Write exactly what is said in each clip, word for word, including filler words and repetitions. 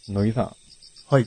乃木さん。 はい。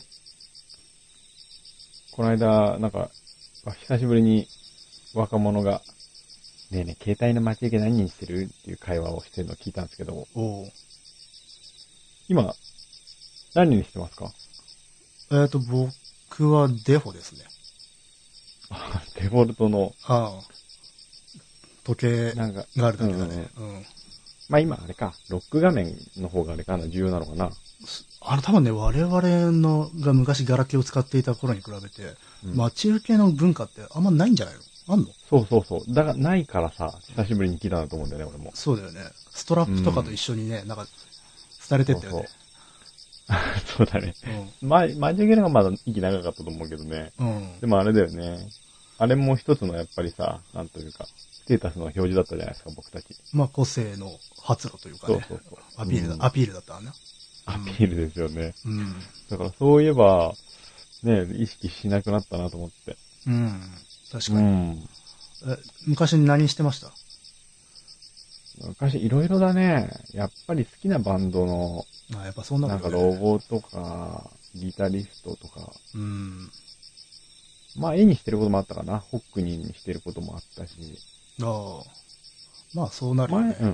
この間、なんか、久しぶりに若者が、ねえねえ、携帯の待ち受け何にしてるっていう会話をしてるのを聞いたんですけど、 おう。 今、何にしてますか？ えっと、僕はデフォですね。 デフォルトの、 ああ。時計なんか、 があるだけだうんうん、 ね。うん。 まあ今あれか、ロック画面の方があれかな、重要なのかな。 あの、多分ね、我々のが昔ガラケーを使っていた頃に比べて、 うん、 待ち受けの文化ってあんまないんじゃないの？あんの？ そうそうそう。だからないからさ、久しぶりに聞いたんだと思うんだよね、俺も。 そうだよね。ストラップとかと一緒にね、うん、なんか、廃れてったよね。 そうそうだね。うん。ま、待ち受けの方がまだ息長かったと思うけどね。うん。でもあれだよね。あれも一つのやっぱりさ、なんというか、ステータスの表示だったじゃないですか、僕たち。 まあ、個性の発露というかね。そうそうそう。アピールだ、うん、アピールだったわね。 アピールですよね。 うん。 だからそういえば、ね、意識しなくなったなと思って。 うん。確かに。うん、え昔何してました？ 昔いろいろだね。やっぱり好きなバンドの、 あ、やっぱそんなことね、 なんかロゴとか、ギタリストとか。 うん。 まあ絵にしてることもあったかな。ホックニーにしてることもあったし。 ああ。まあそうなるよね。 前、うん。うん。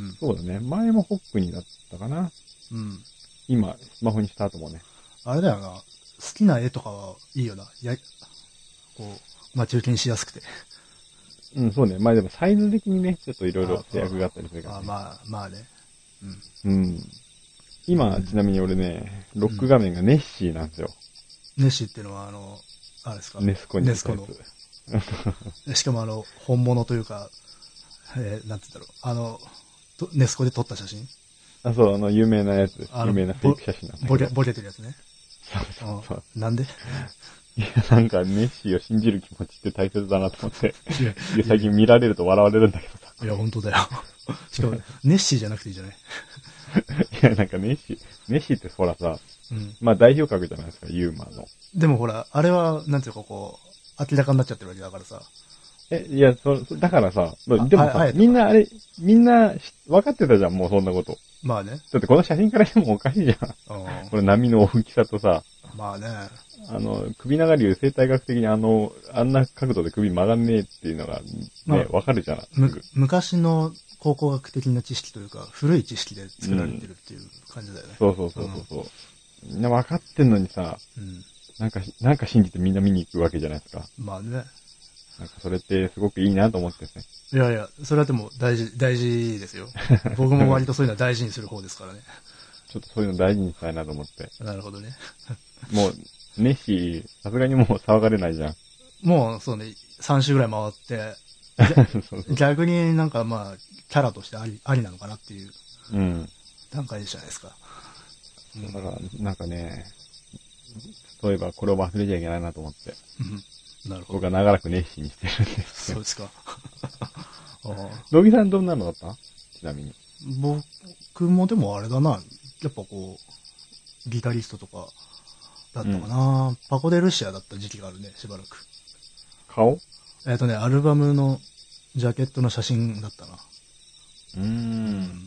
そうだね。前もホックニーだったかな。うん。今、スマホにした後もね。 あれだよな。好きな絵とかはいいよな。や、こう、待ち受けにしやすくて。 うん、そうね。まあでもサイズ的にね、ちょっといろいろ制約があったりするから、ね。 あ、まあ、まあね。 うん。うん。今、うん、ちなみに俺ね、ロック画面がネッシーなんですよ。 うん、ネッシーっていうのは、あの、あれですか？ ネスコに。 ネスコの。しかもあの、本物というか、えー、なんて言うんだろう。あの、ネスコで撮った写真？ あ、そう、あの、有名なやつ。有名なフェイク写真なんだけど。 ボケ、ボケてるやつね。 そうそうそう。 なんで？ いや、なんか、ネッシーを信じる気持ちって大切だなと思って。いや、最近見られると笑われるんだけどさ。 いや、本当だよ。しかも、ネッシーじゃなくていいじゃない？いや、なんかネッシー、ネッシーってほらさ、うん、まあ代表格じゃないですか、ユーマの。 でもほら、あれは、なんていうかこう、明らかになっちゃってるわけだからさ。 え、いや、そ、だからさ、でもさ、みんなあれ、みんな分かってたじゃん、もうそんなこと。 まあね。 だってこの写真からしてもおかしいじゃん。これ波の大きさとさ。 まあね。 あの、首長竜生態学的にあの、あんな角度で首曲がんねえっていうのが、ね、まあ、わかるじゃん。 む、昔の考古学的な知識というか、古い知識で作られてるっていう感じだよね。 うん、そうそうそうそう。うん、みんな分かってんのにさ、うん、なんか、なんか信じてみんな見に行くわけじゃないですか。 まあね。 なんかそれってすごくいいなと思ってですね。 いやいや、それはでも大事、大事ですよ。僕も割とそういうのは大事にする方ですからね。 ちょっとそういうの大事にしたいなと思って。 なるほどね。 もう、ネッシー、さすがにもう騒がれないじゃん。 もう、そうね、さん週ぐらい回って、そうそう逆になんかまあ、キャラとしてあり、ありなのかなっていう、うん。段階じゃないですか。 うん、だから、なんかね、そういえばこれを忘れちゃいけないなと思って。うん、なるほど。僕は長らくネッシーにしてるんですよ。そうですか。 野木さんどんなのだった？ちなみに。 僕もでもあれだな、やっぱこう、ギタリストとかだったかな、うん、パコデルシアだった時期があるね、しばらく。 顔？ えっとね、アルバムのジャケットの写真だったな。 うーん。うん、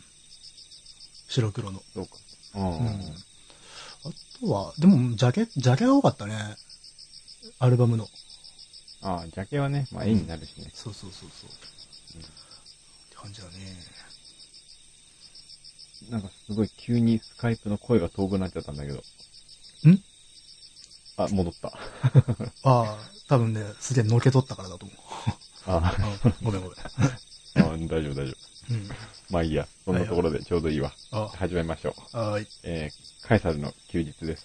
白黒の。 そうか。うん。あとは、でも、ジャケ、ジャケが多かったね。アルバムの。 ああ、ジャケはね、まあ絵になるしね。うん、 そうそうそうそう。うん、って感じだね。 なんかすごい急にスカイプの声が遠くなっちゃったんだけど。ん？あ、戻った。ああ、多分ね、すげえのけ取ったからだと思う。ああ、ごめんごめん。 あ、大丈夫大丈夫。うん、まあいいや、そんなところでちょうどいいわ。はいはい、始めましょう。 はい。 えー、カエサルの休日です。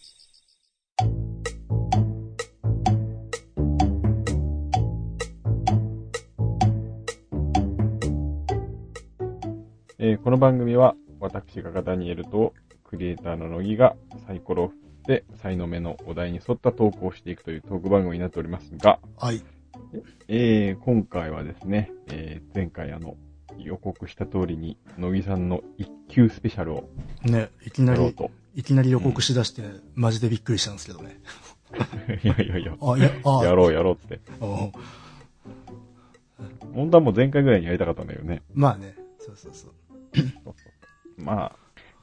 えー、この番組は私がダニエルとクリエイターの乃木がサイコロを振って才能目のお題に沿ったトークをしていくというトーク番組になっておりますが、 はい。 えー、今回はですね、えー、前回あの予告した通りに乃木さんの一級スペシャルをね、いきなりいきなり予告しだして、うん、マジでびっくりしたんですけどね。 いやいやいや、 あやあやろうやろうって。本当はもう前回ぐらいにやりたかったんだよね。 まあね、そうそうそう。 まあ、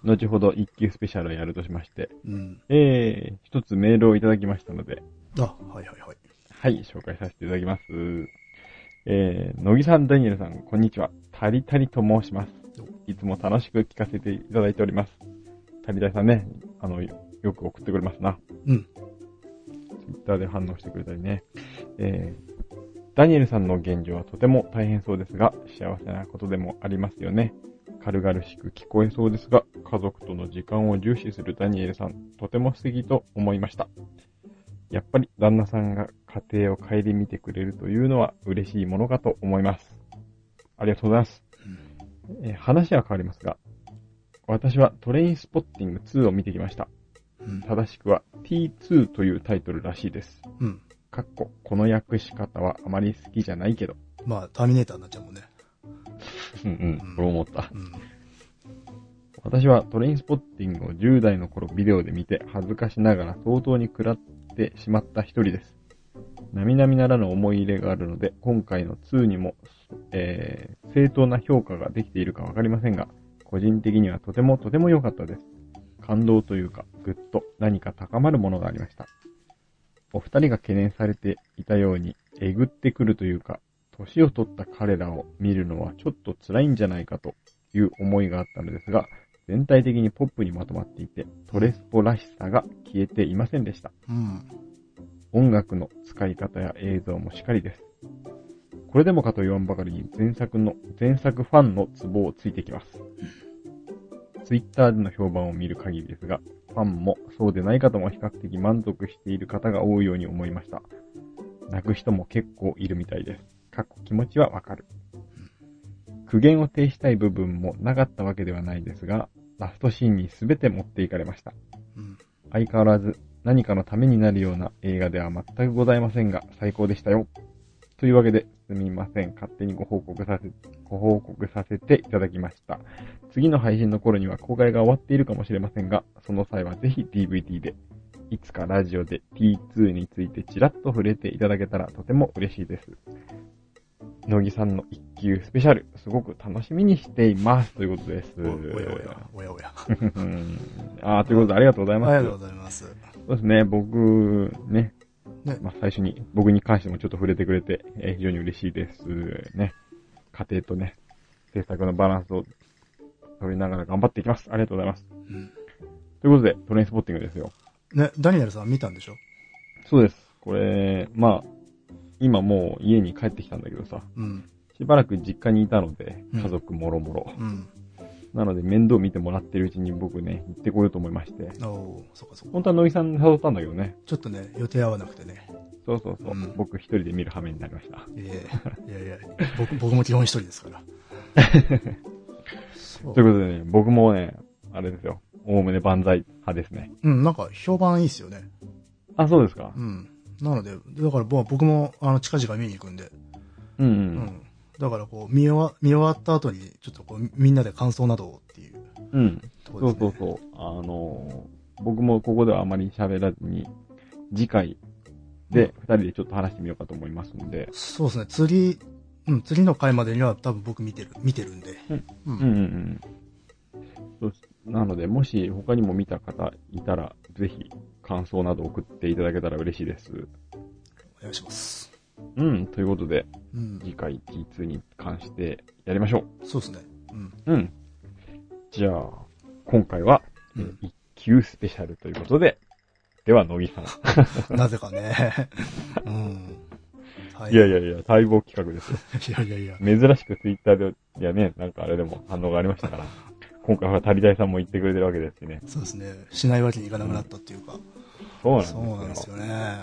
後ほど一級スペシャルをやるとしまして、うん、えー、一つメールをいただきましたので、 あ、はいはいはい。 はい、紹介させていただきます。えー、乃木さん、ダニエルさん、こんにちは。タリタリと申します。いつも楽しく聞かせていただいております。タリタリさんね、あの、よく送ってくれますな。うん。ツイッターで反応してくれたりね。えー、ダニエルさんの現状はとても大変そうですが、幸せなことでもありますよね。軽々しく聞こえそうですが、家族との時間を重視するダニエルさん、とても素敵と思いました。やっぱり旦那さんが家庭を顧みてくれるというのは嬉しいものかと思います。ありがとうございます。うん、えー、話は変わりますが、私はトレインスポッティングツーを見てきました。うん、正しくは ティーツー というタイトルらしいです。うん。かっこ、この訳し方はあまり好きじゃないけど。 まあ、ターミネーターになっちゃうもんね。 うんうん、そう思った。うん、私はトレインスポッティングをじゅう代の頃ビデオで見て恥ずかしながら相当に食らってしまった一人です。並々ならぬ思い入れがあるので、今回のツーにも、えー、正当な評価ができているかわかりませんが、個人的にはとてもとても良かったです。感動というか、ぐっと何か高まるものがありました。お二人が懸念されていたように、えぐってくるというか、年を取った彼らを見るのはちょっと辛いんじゃないかという思いがあったのですが、全体的にポップにまとまっていて、トレスポらしさが消えていませんでした。うん、音楽の使い方や映像もしかりです。これでもかと言わんばかりに前作の、前作ファンのツボをついてきます。ツイッターでの評判を見る限りですが、ファンもそうでない方も比較的満足している方が多いように思いました。泣く人も結構いるみたいです。かっこ気持ちはわかる。苦言を呈したい部分もなかったわけではないですが、ラストシーンに全て持っていかれました。うん、相変わらず何かのためになるような映画では全くございませんが、最高でしたよ。というわけで、すみません。勝手にご報告させ、ご報告させていただきました。次の配信の頃には公開が終わっているかもしれませんが、その際はぜひ ディーブイディー で、いつかラジオで ティーツー についてちらっと触れていただけたらとても嬉しいです。乃木さんの一級スペシャル、すごく楽しみにしています。ということです。おやおや、おやおや。 あー、ということでありがとうございます。 ありがとうございます。 そうですね、僕、ね、ね、まあ、最初に僕に関してもちょっと触れてくれて、えー、非常に嬉しいですね。家庭とね、制作のバランスを取りながら頑張っていきます。ありがとうございます。うん、ということで、トレインスポッティングですよ。 ね、ダニエルさん見たんでしょ？ そうです。これ、まあ、今もう家に帰ってきたんだけどさ、うん、しばらく実家にいたので、家族もろもろ。うん、なので面倒見てもらってるうちに僕ね、行ってこようと思いまして。おー、そっかそっか。本当は乃木さん誘ったんだけどね。 ちょっとね、予定合わなくてね。 そうそうそう。うん、僕一人で見る羽目になりました。 いやいやいや、僕、僕も基本一人ですから。 ということでね、僕もね、あれですよ。おおむね万歳派ですね。 うん、なんか評判いいっすよね。 あ、そうですか。 うん。なので、だから僕も、あの、近々見に行くんで。うんうん。うん。だからこう、見終わ、見終わった後に、ちょっとこう、みんなで感想などをっていう、ね。うん。 そうそうそう。あのー、僕もここではあまり喋らずに、次回で二人でちょっと話してみようかと思いますんで。 そうですね。釣り、うん、釣りの回までには多分僕見てる、見てるんで。うん。うん、うん、うん。 そうなので、もし他にも見た方いたら、ぜひ感想など送っていただけたら嬉しいです。 お願いします。 うん、ということで、うん、次回 ティーツー に関してやりましょう。そうですね。 うん。うん。じゃあ、今回は、うん、一級スペシャルということで、では、乃木さん。なぜかね。うん。 いやいやいや、待望企画ですよ。いやいやいや。 珍しくツイッターで、いやね、なんかあれでも反応がありましたから。今回はタリダイさんも言ってくれてるわけですしね。 そうですね。しないわけにいかなくなったっていうか。うん、 そうなんですよ。 そうなんですよね。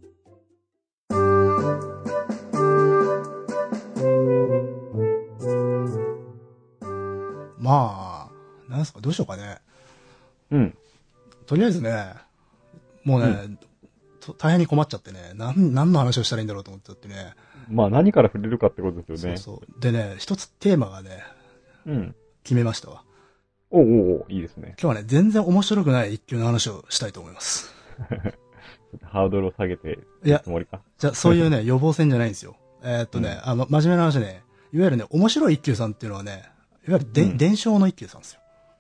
まあ、なんすか、どうしようかね。うん。とりあえずね、もうね、うん、大変に困っちゃってね、なん、何の話をしたらいいんだろうと思ってってね。 まあ何から触れるかってことですよね。 そうそう。でね、一つテーマがね、うん。決めましたわ。 おうおうおう、いいですね。 今日はね、全然面白くない一級の話をしたいと思います。 ハードルを下げて、いや、つもりか。 じゃあ、そういうね、予防線じゃないんですよ。えー、っとね、うん、あの、真面目な話ね、いわゆるね、面白い一級さんっていうのはね、いわゆるで、うん、伝承の一級さんですよ。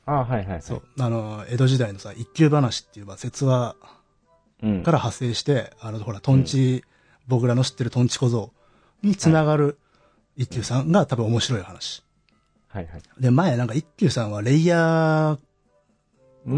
ああ、はいはい、はい。 そう。あの、江戸時代のさ、一休話っていう、まあ、説話から派生して、うん、あの、ほら、トンチ、うん、僕らの知ってるトンチ小僧につながる一休さんが多分面白い話。 はいはい。 で、前なんか一休さんはレイヤー、 うん。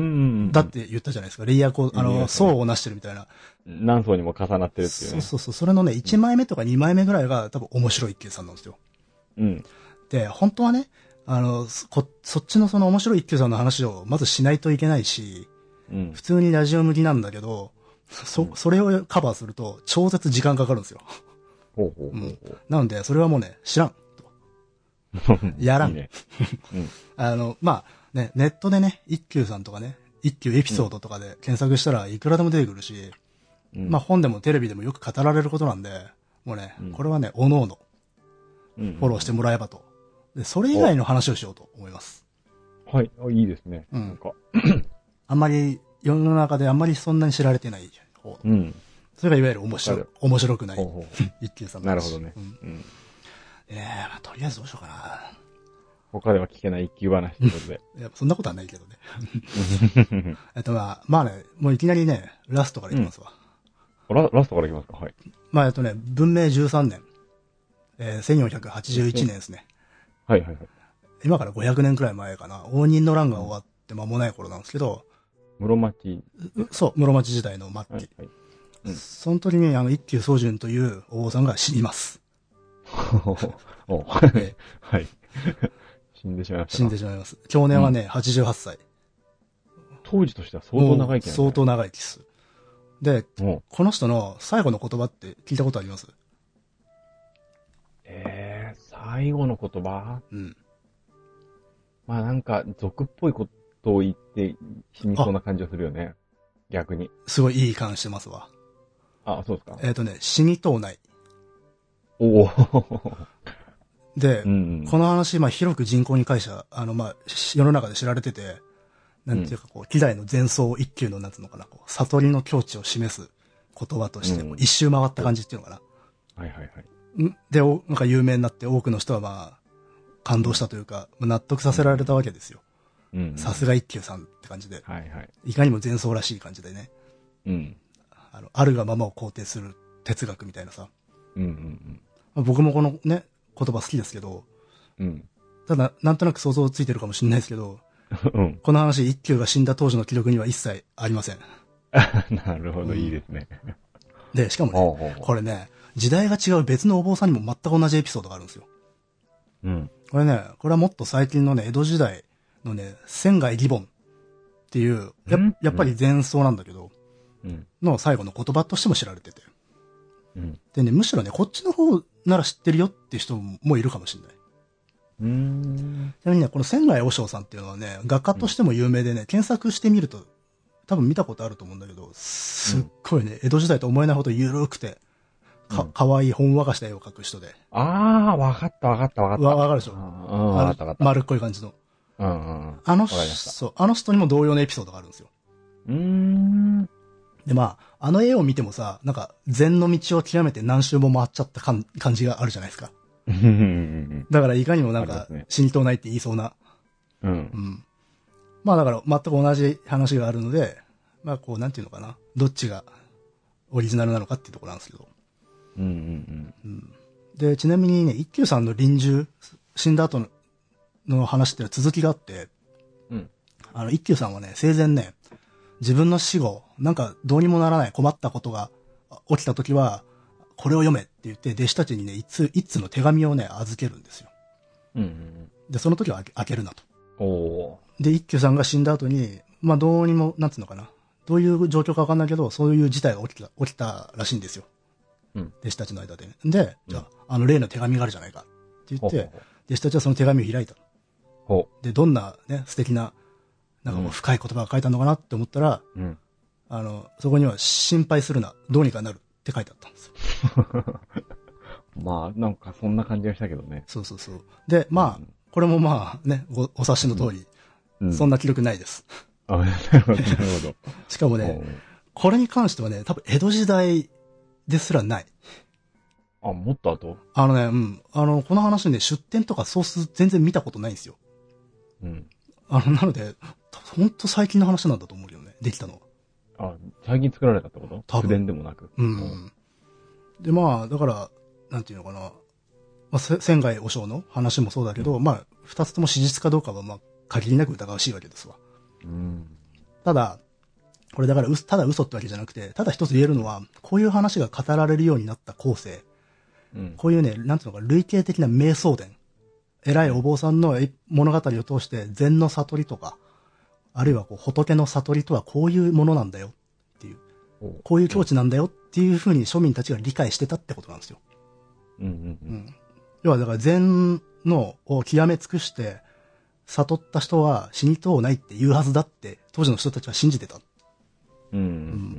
だって言ったじゃないですか。レイヤーこう、あの、層をなしてるみたいな。 何層にも重なってるっていうね。 そうそうそう。それのね、いちまいめとかにまいめぐらいが多分面白い一休さんなんですよ。 うん。 で、本当はね、あの、こ、そっちのその面白い一休さんの話をまずしないといけないし、うん、普通にラジオ向きなんだけど、そ、うん、それをカバーすると超絶時間かかるんですよ。 ほうほうほうほう。 うん。なので、それはもうね、知らん。やらん。いいね。うん、あの、まあ、ね、ネットでね、一休さんとかね、一休エピソードとかで検索したらいくらでも出てくるし、うん、まあ本でもテレビでもよく語られることなんで、もうね、うん、これはね、おのおの、フォローしてもらえばと。で、それ以外の話をしようと思います。 はい。あ、いいですね。うん。なんかあんまり、世の中であんまりそんなに知られてない方。うん。それがいわゆる面白い、面白くない。一休さんの話。 なるほどね。うん。うん、 ええー、まあ、とりあえずどうしようかな。 他では聞けない一休話ということで。 いや、そんなことはないけどね。えっと、まあ、まあね、もういきなりね、ラストからいきますわ。 うん、ラ, ラストからいきますか、はい。 まあ、えっとね、文明じゅうさんねん、えー、せんよんひゃくはちじゅういちねんですね。 はいはいはい。 今からごひゃくねんくらい前かな。応仁の乱が終わって間もない頃なんですけど。 室町。 そう、室町時代の末期。はいはい、うん、その時に、あの、一休宗純というお坊さんが死にます。 おはい。死んでしまいました。 死んでしまいます。去年はね、うん、はちじゅうはっさい。 当時としては相当長生きなんです、ね、相当長生きです。で、この人の最後の言葉って聞いたことあります？ えー、最後の言葉？うん。まあなんか、俗っぽいことを言って死にそうな感じがするよね。逆に。 すごいいい感してますわ。 あ、そうですか。 えっ、ー、とね、死にとうない。 おお。 で、うんうん、この話、まあ広く人口に会社、あのまあ、世の中で知られてて、なんていうかこう、希代の前奏一休のなんつうのかな、こう、悟りの境地を示す言葉として、うん、一周回った感じっていうのかな。 はいはいはい。 で、なんか有名になって多くの人はまあ、感動したというか、納得させられたわけですよ。さすが一休さんって感じで。はいはい。いかにも前奏らしい感じでね。うん。あの、あるがままを肯定する哲学みたいなさ。うんうんうん。まあ、僕もこのね、言葉好きですけど、うん。ただ、なんとなく想像ついてるかもしれないですけど、うん、この話、一休が死んだ当時の記録には一切ありません。 なるほど、うん、いいですね。 で、しかもね、ほうほうほう、これね、時代が違う別のお坊さんにも全く同じエピソードがあるんですよ。うん。これね、これはもっと最近のね、江戸時代のね、仙外義梵っていう、や、やっぱり前奏なんだけど、うん、の最後の言葉としても知られてて。うん。でね、むしろね、こっちの方なら知ってるよっていう人もいるかもしれない。うーん。ちなみにね、この仙外和尚さんっていうのはね、画家としても有名でね、うん、検索してみると、多分見たことあると思うんだけど、すっごいね、江戸時代と思えないほど緩くて、か、うん、かわいいほんわかした絵を描く人で。 ああ、わかったわかったわかった。 わ、わかるでしょ。うん、わかったわかった。丸っこい感じの。うんうんうん。あの人、そう、あの人にも同様のエピソードがあるんですよ。うーん。で、まあ、あの絵を見てもさ、なんか、禅の道を極めて何周も回っちゃった感じがあるじゃないですか。だからいかにもなんか、死にとうないって言いそうな。うん。うん。まあだから全く同じ話があるので、まあこうなんていうのかな。どっちがオリジナルなのかっていうところなんですけど。うんうんうん。うん、で、ちなみにね、一休さんの臨終、死んだ後のの話っていうのは続きがあって、うん。あの、一休さんはね、生前ね、自分の死後、なんかどうにもならない困ったことが起きたときは、これを読めって言って、弟子たちにね、一通、一通の手紙をね、預けるんですよ。うんうんうん、で、その時は開けるなと。おで、一休さんが死んだ後に、まあ、どうにも、なんつうのかな。どういう状況かわかんないけど、そういう事態が起きた、起きたらしいんですよ。うん。弟子たちの間でね。で、じゃあ、うん、あの例の手紙があるじゃないか。って言って、ほうほうほう、弟子たちはその手紙を開いた。ほう。で、どんなね、素敵な、なんかもう深い言葉が書いたのかなって思ったら、うん。あの、そこには心配するな、どうにかなるって書いてあったんですよ。 まあ、なんかそんな感じがしたけどね。 そうそうそう。で、まあ、うん、これもまあね、お、お察しの通り、うん、そんな記録ないです。 あ、なるほど、なるほど。 しかもね、これに関してはね、多分江戸時代ですらない。 あ、もっと後？ あのね、うん。あの、この話ね、出典とかソース全然見たことないんですよ。うん。 あの、なので、ほんと最近の話なんだと思うよね、できたのは。あ、最近作られたってこと？多分。秘伝でもなく。 うん。うん、で、まあ、だから、なんていうのかな。まあ、仙外和尚の話もそうだけど、うん、まあ、二つとも史実かどうかは、まあ、限りなく疑わしいわけですわ。うん。ただ、これだから、ただ嘘ってわけじゃなくて、ただ一つ言えるのは、こういう話が語られるようになった後世。うん、こういうね、なんていうのか、類型的な瞑想伝。偉いお坊さんの物語を通して、禅の悟りとか、あるいはこう仏の悟りとはこういうものなんだよっていう、こういう境地なんだよっていうふうに庶民たちが理解してたってことなんですよ。うんうんうん、要はだから禅のを極め尽くして悟った人は死にとうないって言うはずだって当時の人たちは信じてた。うんうんうん、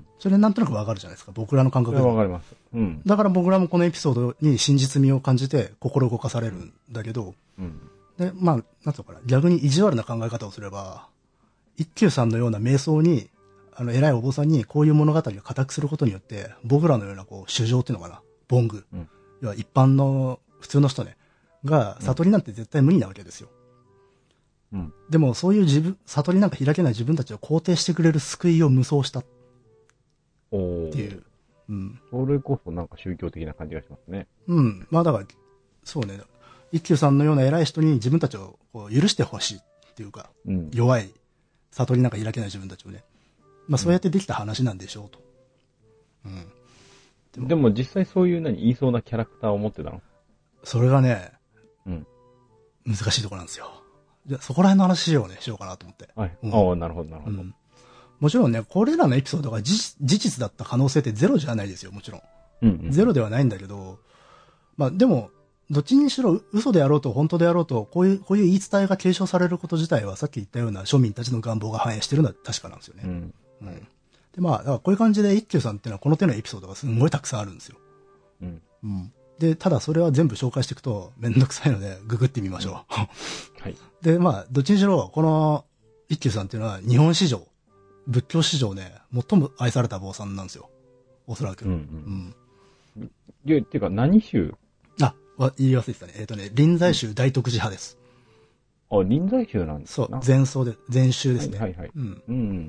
それなんとなくわかるじゃないですか、僕らの感覚で。 わかります。うん。 だから僕らもこのエピソードに真実味を感じて心動かされるんだけど、うん、で、まあ、なんていうのかな、逆に意地悪な考え方をすれば、一休さんのような瞑想に、あの、偉いお坊さんにこういう物語を固くすることによって、僕らのようなこう、主情っていうのかな、ボング、うん、要は一般の普通の人ね、が、悟りなんて絶対無理なわけですよ。うん、でも、そういう自分、悟りなんか開けない自分たちを肯定してくれる救いを無双した。っていう。 うん。それこそなんか宗教的な感じがしますね。 うん。まあだから、そうね、一休さんのような偉い人に自分たちをこう許してほしいっていうか、うん、弱い、悟りなんか開けない自分たちをね。まあそうやってできた話なんでしょうと。 うん。でも、でも実際そういう何言いそうなキャラクターを持ってたの？ それがね、うん。難しいところなんですよ。じゃあそこら辺の話しようね、しようかなと思って。 はい。うん、ああ、なるほど、なるほど、うん。 もちろんね、これらのエピソードが 事, 事実だった可能性ってゼロじゃないですよ、もちろん。うんうん、ゼロではないんだけど、まあでも、どっちにしろ嘘であろうと本当であろうと、こういう、こういう言い伝えが継承されること自体はさっき言ったような庶民たちの願望が反映してるのは確かなんですよね。うんうん、で、まあ、だからこういう感じで一休さんっていうのはこの手のエピソードがすごいたくさんあるんですよ。うんうん、で、ただそれは全部紹介していくとめんどくさいのでググってみましょう。うんはい、で、まあ、どっちにしろこの一休さんっていうのは日本史上、仏教史上ね、最も愛された坊さんなんですよ。おそらく。うんうんうん、いや、っていうか何宗？ あ、言い忘れてたね。えっ、ー、とね、臨済宗大徳寺派です。 あ、臨済宗なんですか？ そう、禅宗で、禅宗ですね。 はいはいはい。うん。うん、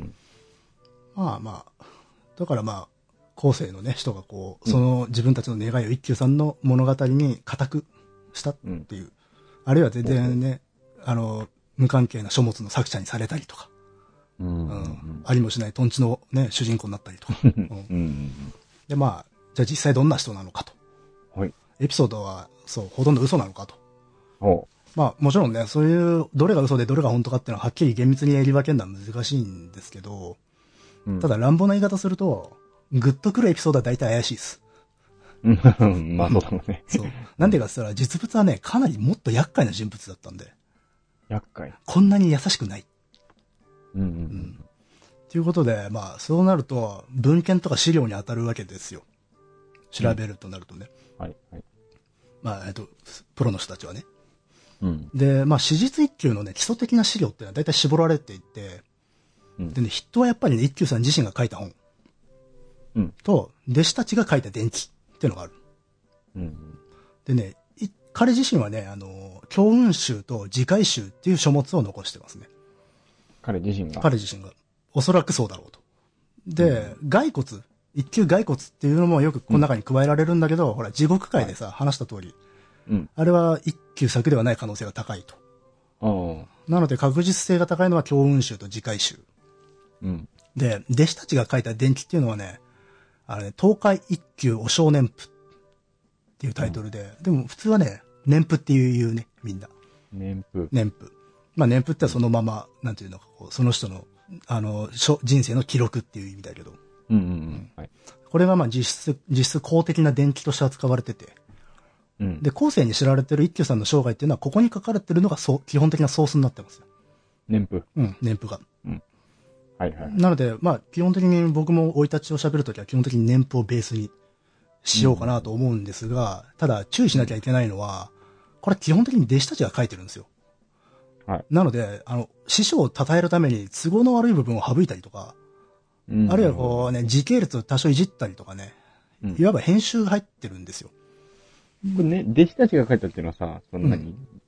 まあまあ、だからまあ、後世のね、人がこう、その自分たちの願いを一休さんの物語に固くしたっていう。うん、あるいは全然ね、あの、無関係な書物の作者にされたりとか。うんうんうん、ありもしないトンチのね、主人公になったりとか。うんうん、で、まあ、じゃあ実際どんな人なのかと。はい。エピソードは、そう、ほとんど嘘なのかと。おまあ、もちろんね、そういう、どれが嘘でどれが本当かっていうのははっきり厳密に選り分けるのは難しいんですけど、うん、ただ乱暴な言い方すると、グッとくるエピソードは大体怪しいです。 まあそうだもんね。 そう。なんでかって言ったら、実物はね、かなりもっと厄介な人物だったんで。 厄介？ こんなに優しくない。うんうんうん。ということで、まあ、そうなると、文献とか資料に当たるわけですよ。調べるとなるとね。うん、はい、はい。まあ、えっと、プロの人たちはね。うん。で、まあ、史実一休のね、基礎的な資料っていうのは大体絞られていて、うん、でね、筆頭はやっぱりね、一休さん自身が書いた本。うん。と、弟子たちが書いた伝記っていうのがある。うん。でね、彼自身はね、あの、教雲集と自戒集っていう書物を残してますね。 彼自身が彼自身が。おそらくそうだろうと。で、うん、骸骨、一級骸骨っていうのもよくこの中に加えられるんだけど、うん、ほら、地獄界でさ、はい、話した通り、うん、あれは一級作ではない可能性が高いと。なので、確実性が高いのは教雲集と自戒集。うん、で、弟子たちが書いた伝記っていうのはね、あれね、東海一級お正年譜っていうタイトルで、うん、でも普通はね、年譜っていう言うね、みんな。 年譜。 年譜。まあ年譜ってはそのまま、なんていうのか、こうその人の、あの、人生の記録っていう意味だけど。うんうんうん。はい、これがまあ実質、実質公的な伝記として扱われてて。うん、で、後世に知られてる一休さんの生涯っていうのは、ここに書かれてるのがそう基本的なソースになってますよ。 年譜。 うん、年譜が。うん。 はいはい。 なので、まあ基本的に僕も生い立ちを喋るときは基本的に年譜をベースにしようかなと思うんですが、うん、ただ注意しなきゃいけないのは、これ基本的に弟子たちが書いてるんですよ。はい。なので、あの、師匠を称えるために都合の悪い部分を省いたりとか、うん、あるいはこうね、時系列を多少いじったりとかね、うん、いわば編集が入ってるんですよ。 これね、弟子たちが書いたっていうのはさ、そんなに、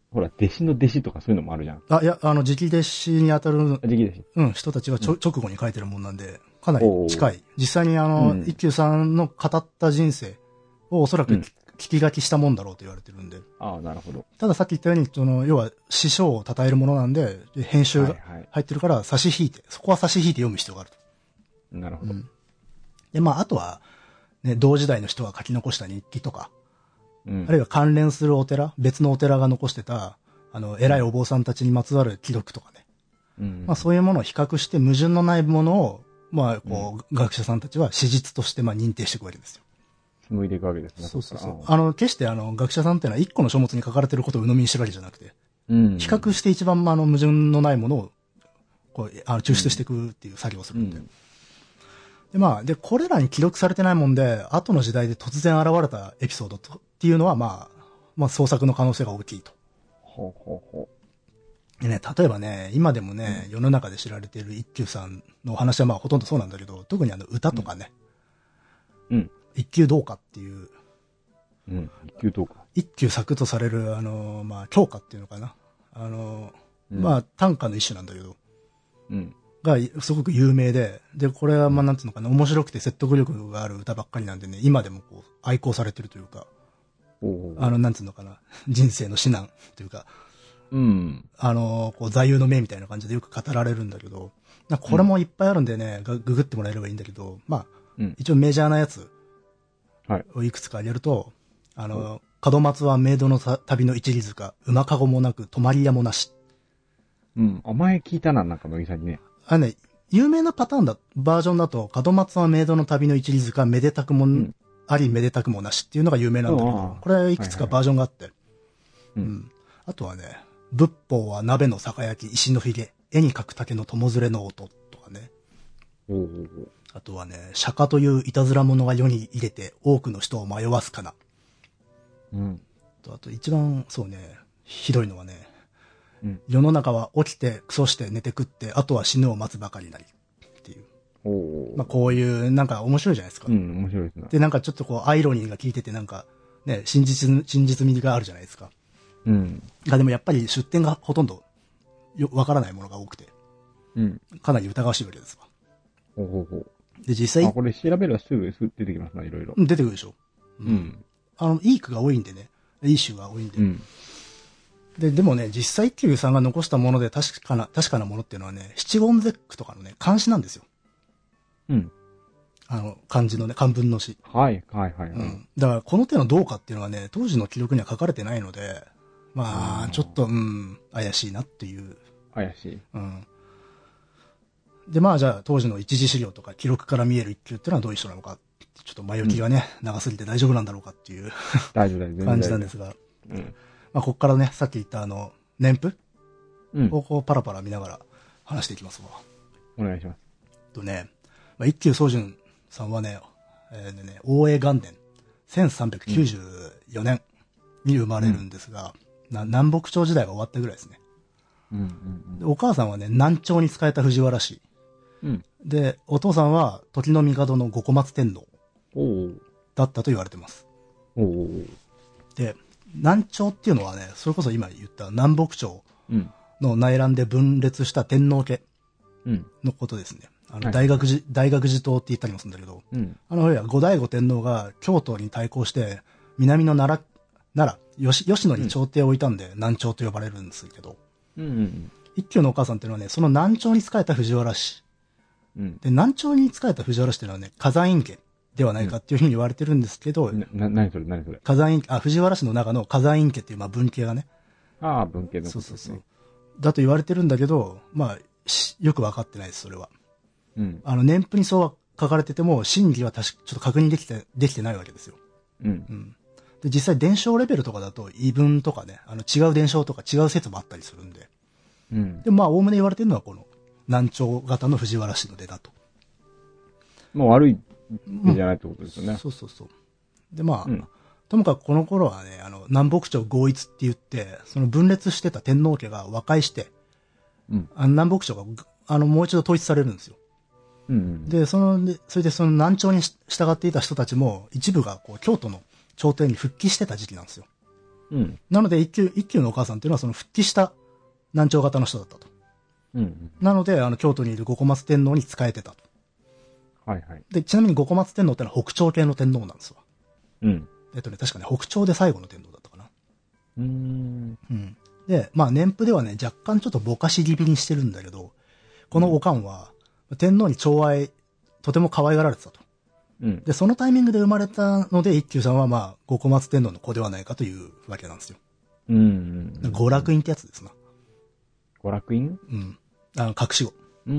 ほら、弟子の弟子とかそういうのもあるじゃん。 あ、いや、あの、直弟子に当たる、直弟子。 うん、人たちがちょ、うん、直後に書いてるもんなんで、かなり近い。実際にあの、うん、一休さんの語った人生をおそらく、うん、聞き書きしたもんだろうと言われてるんで。 ああ、なるほど。 たださっき言ったように、その、要は、師匠を称えるものなんで、編集が入ってるから差し引いて、そこは差し引いて読む必要があると。 なるほど。うん、 で、まあ、あとは、ね、同時代の人が書き残した日記とか、うん、あるいは関連するお寺、別のお寺が残してた、あの、偉いお坊さんたちにまつわる記録とかね。うん、まあ、そういうものを比較して矛盾のないものを、まあ、こう、うん、学者さんたちは史実としてまあ認定していくわけですよ。 紡いでいくわけですね。 そうそうそう。あの、決してあの、学者さんっていうのは一個の書物に書かれてることを鵜呑みにしてるわけじゃなくて、うん、比較して一番まあ、あの、矛盾のないものを、こう、あの、抽出していくっていう作業をするんで。うん、で、まあ、で、これらに記録されてないもんで、後の時代で突然現れたエピソードとっていうのは、まあ、まあ、創作の可能性が大きいと。 ほうほうほう。 でね、例えばね、今でもね、うん、世の中で知られている一休さんのお話はまあ、ほとんどそうなんだけど、特にあの、歌とかね。 うん。 一休同歌っていう。 うん。一休同歌。 一休作とされる、あの、まあ、教歌っていうのかな。あの、うん、まあ、短歌の一種なんだけど。うん。が、すごく有名で、で、これはまあ、なんていうのかな、面白くて説得力がある歌ばっかりなんでね、今でもこう、愛好されてるというか、あの、なんていうのかな、人生の指南というか、うん。あの、こう、座右の銘みたいな感じでよく語られるんだけど、これもいっぱいあるんでね、うん、ググってもらえればいいんだけど、まあ、うん、一応メジャーなやつをいくつかやると、はい、あの、門松は冥土の旅の一里塚、馬かごもなく泊まり屋もなし。 うん。あ、前聞いたな、なんか乃木さんにね。 あのね、有名なパターンだ、バージョンだと、門松は冥土の旅の一里塚、めでたくも、うん、ありめでたくもなしっていうのが有名なんだけど、これいくつかバージョンがあって、はいはい、うん。あとはね、仏法は鍋の酒焼き、石のひげ、絵に描く竹の友連れの音とかね。おうおう、あとはね、釈迦といういたずら者が世に入れて多くの人を迷わすかな。うん。あと一番、そうね、ひどいのはね、うん、世の中は起きて、クソして寝て食って、あとは死ぬを待つばかりなり。っていう。おまあこういう、なんか面白いじゃないですか。 うん、面白いですね。 で、なんかちょっとこう、アイロニーが効いてて、なんか、ね、真実、真実味があるじゃないですか。うん。がでもやっぱり出典がほとんどよわからないものが多くて、うん。かなり疑わしいわけですわ。ほうほうほう。で、実際。 あ、これ調べればすぐ出てきますな、いろいろ。 出てくるでしょ。うん。うん、あの、いい句が多いんでね。いい種が多いんで。うん。で、でもね、実際一休さんが残したもので確かな、確かなものっていうのはね、七言絶句とかのね、漢詩なんですよ。うん。あの、漢字のね、漢文の詩。 はい、はい、はい。 うん。だから、この手のどうかっていうのはね、当時の記録には書かれてないので、まあ、ちょっと、うん、怪しいなっていう。 怪しい。 うん。で、まあ、じゃあ、当時の一次資料とか記録から見える一休っていうのはどういう人なのか。ちょっと前置きがね、うん、長すぎて大丈夫なんだろうかっていう大丈夫、大丈夫。 感じなんですが。うん。まあ、ここからね、さっき言ったあの、年譜うん。をこうパラパラ見ながら話していきますわ。 お願いします。 とね、まあ、一休宗純さんはね、えー、ね、応永元年、せんさんびゃくきゅうじゅうよねんに生まれるんですが、うん、な南北朝時代が終わったぐらいですね。うんうんうん、でお母さんはね、南朝に仕えた藤原氏。うん、で、お父さんは時の帝の五小松天皇だったと言われてます。おうおうで、南朝っていうのはね、それこそ今言った南北朝の内乱で分裂した天皇家のことですね。あの大学寺、大学寺島って言ったりもするんだけど、うん、あの、後醍醐天皇が京都に対抗して、南の奈良、奈良、吉、吉野に朝廷を置いたんで、うん、南朝と呼ばれるんですけど、うんうんうん、一休のお母さんっていうのはね、その南朝に仕えた藤原氏、うん、で、南朝に仕えた藤原氏っていうのはね、火山院家ではないかっていうふうに言われてるんですけど、うん、 な、何それ、何それ。 火山院、あ、藤原氏の中の火山院家っていう、まあ、文系がね。 ああ、文系の、ね。 そうそうそう。だと言われてるんだけど、まあ、よくわかってないです、それは。うん、あの、年譜にそうは書かれてても、真偽は確か、ちょっと確認できて、できてないわけですよ。うん。うん。で、実際伝承レベルとかだと、異文とかね、あの、違う伝承とか違う説もあったりするんで。うん。で、まあ、おおむね言われてるのは、この、南朝型の藤原氏の出だと。 もう悪い手じゃないってことですよね。うん、 そうそうそう。で、まあ、うん、ともかくこの頃はね、あの、南北朝合一って言って、その分裂してた天皇家が和解して、うん。あの南北朝が、あの、もう一度統一されるんですよ。うんうん、で、その、で、それでその南朝に従っていた人たちも、一部がこう、京都の朝廷に復帰してた時期なんですよ。 うん。なので、一休、一休のお母さんっていうのはその復帰した南朝型の人だったと。うん、うん。なので、あの、京都にいる五小松天皇に仕えてたと。はいはい。で、ちなみに五小松天皇ってのは北朝系の天皇なんですわ。うん。えっとね、確かね、北朝で最後の天皇だったかな。うーん。うん。で、まあ、年譜ではね、若干ちょっとぼかし気味にしてるんだけど、このおかんは、天皇に寵愛、とても可愛がられてたと。うん。で、そのタイミングで生まれたので、一休さんはまあ、五小松天皇の子ではないかというわけなんですよ。うん。娯楽院ってやつですな。 娯楽院？ うん。あの、隠し子。うん。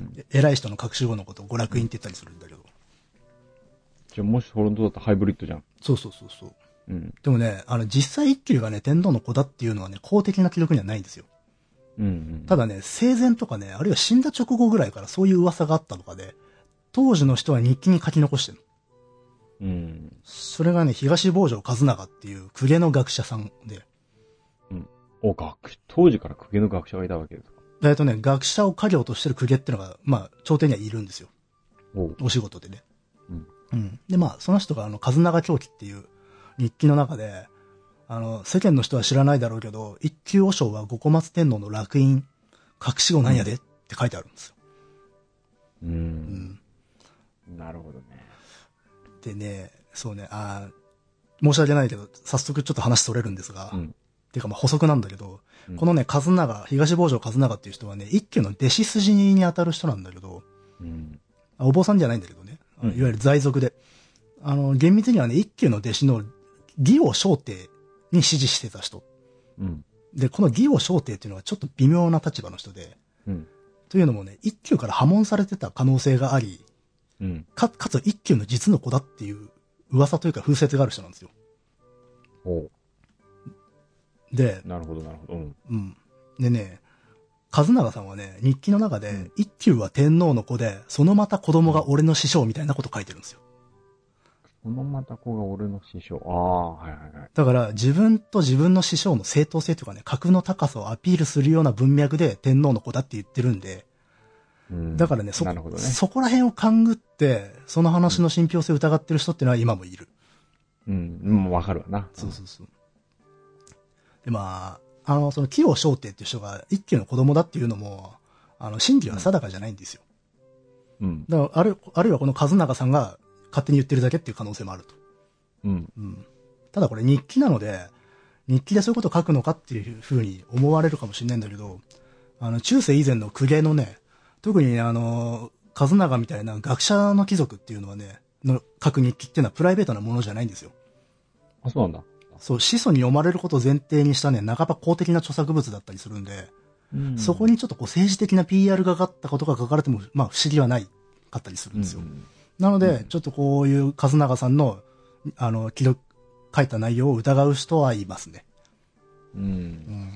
偉い人の隠し子のことを娯楽院って言ったりするんだけど。 じゃあ、もし本当だったらハイブリッドじゃん。 そうそうそうそう。うん。でもね、あの、実際一休がね、天皇の子だっていうのはね、公的な記録にはないんですよ。うん、うん。ただね、生前とかね、あるいは死んだ直後ぐらいからそういう噂があったとかで、当時の人は日記に書き残してるの。うん。それがね、東坊城和長っていう公家の学者さんで。 うん。お、学、当時から公家の学者がいたわけですか？ えっとね、学者を家業としてる公家っていうのが、まあ、朝廷にはいるんですよ。お, お仕事でね。うん。うん。で、まあ、その人があの、和長狂気っていう日記の中で、あの、世間の人は知らないだろうけど、一休和尚は五小松天皇の烙印、隠し子なんやでって書いてあるんですよ。うん。 うん。なるほどね。 でね、そうね、あ申し訳ないけど、早速ちょっと話それるんですが、うん、っていうかまあ補足なんだけど、うん、このね、和長、東坊城和長っていう人はね、一休の弟子筋に当たる人なんだけど、うん、お坊さんじゃないんだけどね、うん、いわゆる在俗で、あの、厳密にはね、一休の弟子の義を聖帝に支持してた人。うん、で、この義を聖帝っていうのはちょっと微妙な立場の人で、うん、というのもね、一休から破門されてた可能性があり、うん、か、かつ一休の実の子だっていう噂というか風説がある人なんですよ。おで、 なるほど、なるほど。うん。うん。でね、和長さんはね、日記の中で、うん、一休は天皇の子で、そのまた子供が俺の師匠みたいなこと書いてるんですよ。 そのまた子が俺の師匠。ああ、はいはいはい。 だから、自分と自分の師匠の正当性というかね、格の高さをアピールするような文脈で天皇の子だって言ってるんで、うん、だからね、そ、なるほどね、そこら辺を勘ぐって、その話の信憑性を疑ってる人っていうのは今もいる。 うん、うん、わかるわな。 そうそうそう。で、まあ、あの、その、清聖帝っていう人が一休の子供だっていうのも、あの、真偽は定かじゃないんですよ。うん。だから、ある、あるいはこの和長さんが勝手に言ってるだけっていう可能性もあると。うん。うん。ただこれ日記なので、日記でそういうことを書くのかっていうふうに思われるかもしれないんだけど、あの、中世以前の公家のね、特にあの、和長みたいな学者の貴族っていうのはね、の書く日記っていうのはプライベートなものじゃないんですよ。 あ、そうなんだ。 そう、子孫に読まれることを前提にしたね、半ば公的な著作物だったりするんで、うん、そこにちょっとこう政治的な ピーアール がかかったことが書かれても、まあ不思議はないかったりするんですよ。うん、なので、うん、ちょっとこういう和長さんの、あの、記録、書いた内容を疑う人はいますね。うん。うん。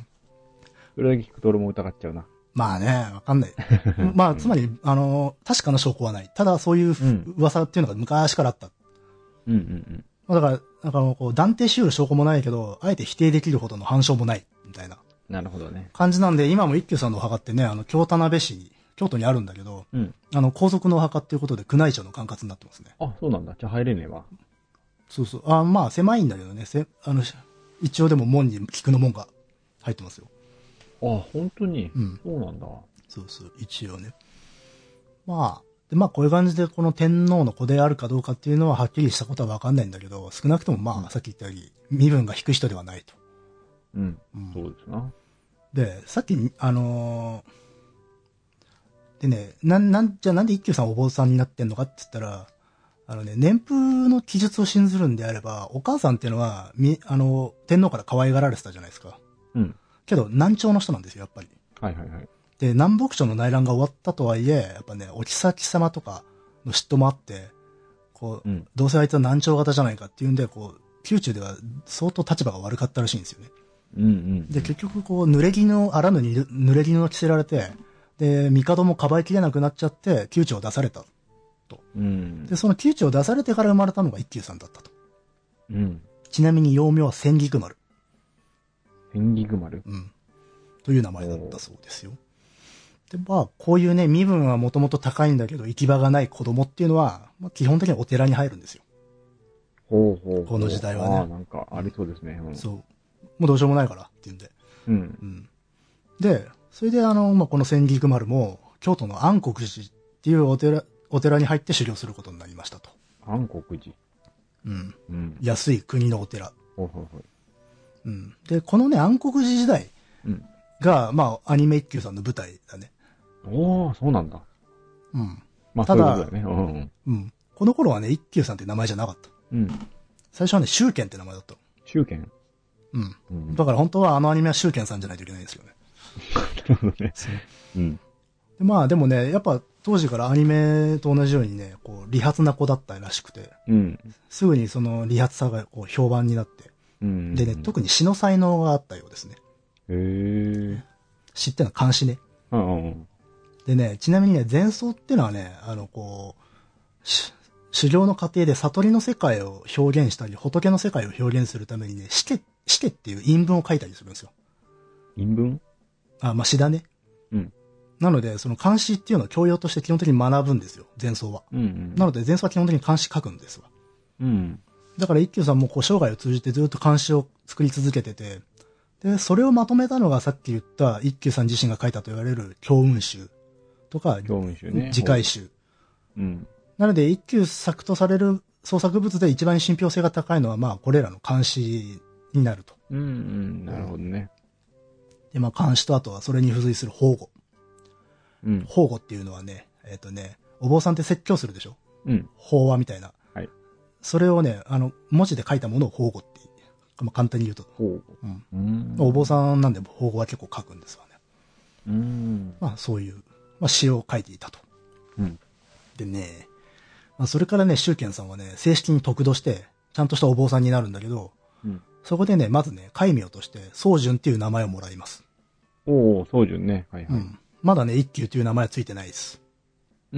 それだけ聞くと俺も疑っちゃうな。 まあね、わかんない。まあ、つまり、あの、確かな証拠はない。ただ、そういう噂っていうのが昔からあった。うんうんうん。だから、なんかこう、断定し得る証拠もないけど、あえて否定できるほどの反証もない、みたいな。 なるほどね。 感じなんで、今も一休さんのお墓ってね、あの、京田辺市に、京都にあるんだけど、うん、あの、皇族のお墓っていうことで宮内庁の管轄になってますね。 あ、そうなんだ。じゃあ入れねえわ。 そうそう。あ、まあ、狭いんだけどね、せ、あの、一応でも門に菊の門が入ってますよ。 あ、本当に、うん、そうなんだ。 そうそう、一応ね。まあ、で、まあこういう感じでこの天皇の子であるかどうかっていうのははっきりしたことはわかんないんだけど、少なくともまあ、うん、さっき言ったように身分が低い人ではないと。 うん。うん、そうですな。 で、さっき、あのー、でね、なん、なん、じゃあなんで一休さんお坊さんになってんのかって言ったら、あのね、年譜の記述を信ずるんであれば、お母さんっていうのは、み、あの、天皇から可愛がられてたじゃないですか。うん。けど、南朝の人なんですよ、やっぱり。 はいはいはい。 で、南北朝の内乱が終わったとはいえ、やっぱね、お妃様とかの嫉妬もあって、こう、うん、どうせあいつは南朝型じゃないかっていうんで、こう、宮中では相当立場が悪かったらしいんですよね。うんうんうん、で、結局こう、濡れ衣を、あらぬに濡れ衣を着せられて、で、帝もかばいきれなくなっちゃって、宮中を出されたと。うん、で、その宮中を出されてから生まれたのが一休さんだったと。うん、ちなみに幼名は千菊丸。 千菊丸、 うん。という名前だったそうですよ。で、まあ、こういうね、身分はもともと高いんだけど、行き場がない子供っていうのは、まあ、基本的にはお寺に入るんですよ。 ほうほうほう。 この時代はね。 ああ、なんかありそうですね。 うん、そう。 もうどうしようもないからって言うんで。うん。うん。で、それであの、まあ、この千菊丸も、京都の安国寺っていうお寺、お寺に入って修行することになりましたと。 安国寺。 うん。うん。安い国のお寺。 ほいほいほい。 うん。で、このね、安国寺時代が、うん、まあ、アニメ一休さんの舞台だね。 おー、そうなんだ。 うん。 まあ、ただ、そういうことだよね。うん。 うん。この頃はね、一休さんって名前じゃなかった。うん。最初はね、周健って名前だった。 周健？ うん。うん。だから本当はあのアニメは周健さんじゃないといけないんですよね。 なるほどね。うん。 でまあでもね、やっぱ当時からアニメと同じようにね、こう、利発な子だったらしくて、うん。すぐにその利発さがこう評判になって、うん。でね、特に詩の才能があったようですね。へー。詩ってのは漢詩ね。うんうん。でね、ちなみにね、前奏ってのはね、あの、こう、修行の過程で悟りの世界を表現したり、仏の世界を表現するためにね、死家、死家っていう韻文を書いたりするんですよ。 韻文？ あ、まあ、詩だね。うん。なので、その漢詩っていうのを教養として基本的に学ぶんですよ、前奏は。うんうん、なので、前奏は基本的に漢詩書くんですわ。うん。だから一休さんもこう生涯を通じてずっと漢詩を作り続けてて、で、それをまとめたのがさっき言った一休さん自身が書いたと言われる教雲集とか、 教雲集ね。 自戒集。うん。なので、一休作とされる創作物で一番信憑性が高いのは、まあ、これらの漢詩になると。 うん、うん、なるほどね。 で、まあ、漢詩とあとはそれに付随する法語。うん。法語っていうのはね、えっとね、お坊さんって説教するでしょ？うん。法話みたいな。はい。それをね、あの、文字で書いたものを法語って、まあ、簡単に言うと。法語。うん。うん。お坊さんなんで法語は結構書くんですわね。うん。まあ、そういう、まあ、詩を書いていたと。うん。でね、まあ、それからね、周健さんはね、正式に得度して、ちゃんとしたお坊さんになるんだけど、うん、そこでね、まずね、戒名として、宗純っていう名前をもらいます。 おー、宗純ね。はいはい。うん。 まだね、一休っていう名前はついてないです。 うん。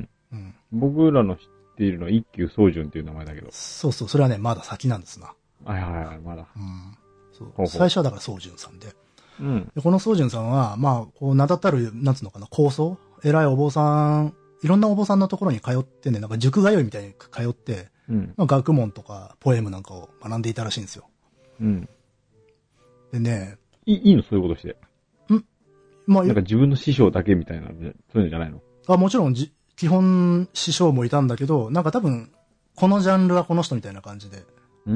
うん。僕らの知っているのは一休宗純っていう名前だけど。 そうそう、それはね、まだ先なんですな。 はいはいはい、まだ。うん。 そう。ほうほう最初はだから宗純さんで。うん。でこの宗純さんは、まあ、こう、名だたる、なんつうのかな、高僧偉いお坊さん、いろんなお坊さんのところに通ってね、なんか塾通いみたいに通って、うん、まあ、学問とかポエムなんかを学んでいたらしいんですよ。うん。でね。 いい、いいのそういうことして。んまあ、なんか自分の師匠だけみたいな、そういうのじゃないの？ あ、もちろんじ、基本師匠もいたんだけど、なんか多分、このジャンルはこの人みたいな感じで、うん。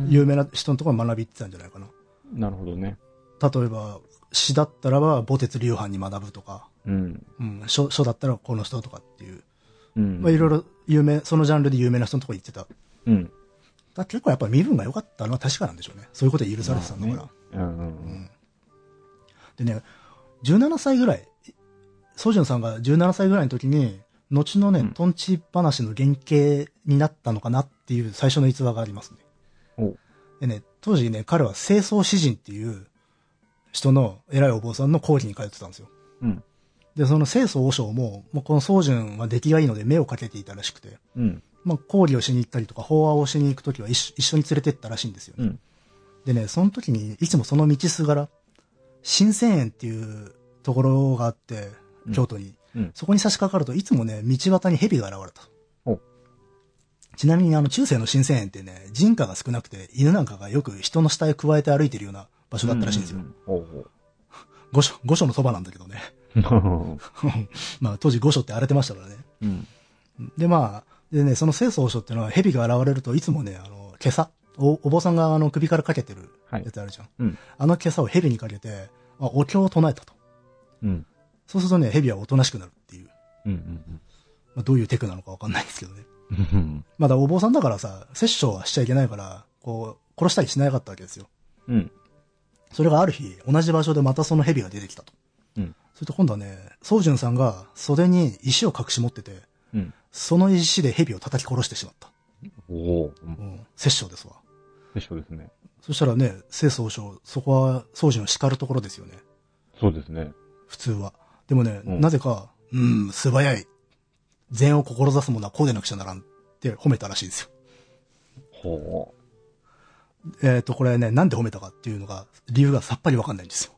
有名な人のところに学び行ってたんじゃないかな。 なるほどね。 例えば、詩だったらば、母鉄流派に学ぶとか、うん。うん。書、書だったらこの人とかっていう。うん。まあいろいろ有名、そのジャンルで有名な人のところに行ってた。うん。だ結構やっぱ身分が良かったのは確かなんでしょうね。そういうことで許されてたんだから。まあね、うんうんうん。でね、じゅうななさいぐらい、宗純さんがじゅうななさいぐらいの時に、後のね、うん、トンチ話の原型になったのかなっていう最初の逸話がありますね。おでね、当時ね、彼は清掃詩人っていう人の偉いお坊さんの講義に通ってたんですよ。うん。で、その清掃和尚も、もうこの宗純は出来がいいので目をかけていたらしくて、うん。まあ、講義をしに行ったりとか、法話をしに行くときは一緒一緒に連れてったらしいんですよね。うん。でね、その時に、いつもその道すがら、新泉園っていうところがあって、京都に。うんうん、そこに差し掛かるといつもね、道端に蛇が現れた。ちなみにあの中世の新泉園ってね、人家が少なくて犬なんかがよく人の下へ加えて歩いてるような場所だったらしいんですよ。御所、御所のそばなんだけどね。まあ当時御所って荒れてましたからね。うん、でまあ、でね、その清掃所っていうのは蛇が現れるといつもね、あの、袈裟、お、お坊さんがあの首からかけてるやつあるじゃん。はいうん、あの袈裟を蛇にかけて、あお経を唱えたと。うん、そうするとね、蛇はおとなしくなるっていう。うんうんうんまあ、どういうテクなのかわかんないですけどね。まだお坊さんだからさ、殺生はしちゃいけないから、こう、殺したりしなかったわけですよ。うん。それがある日、同じ場所でまたその蛇が出てきたと。うん。それと今度はね、宗純さんが袖に石を隠し持ってて、うん。その石で蛇を叩き殺してしまった。おお、うん。殺生ですわ。 殺生ですね。 そしたらね、清宗匠、そこは宗純を叱るところですよね。 そうですね。 普通は。でもね、うん、なぜか、うん、素早い。善を志す者はこうでなくちゃならんって褒めたらしいですよ。ほう。えっと、これね、なんで褒めたかっていうのが、理由がさっぱりわかんないんですよ。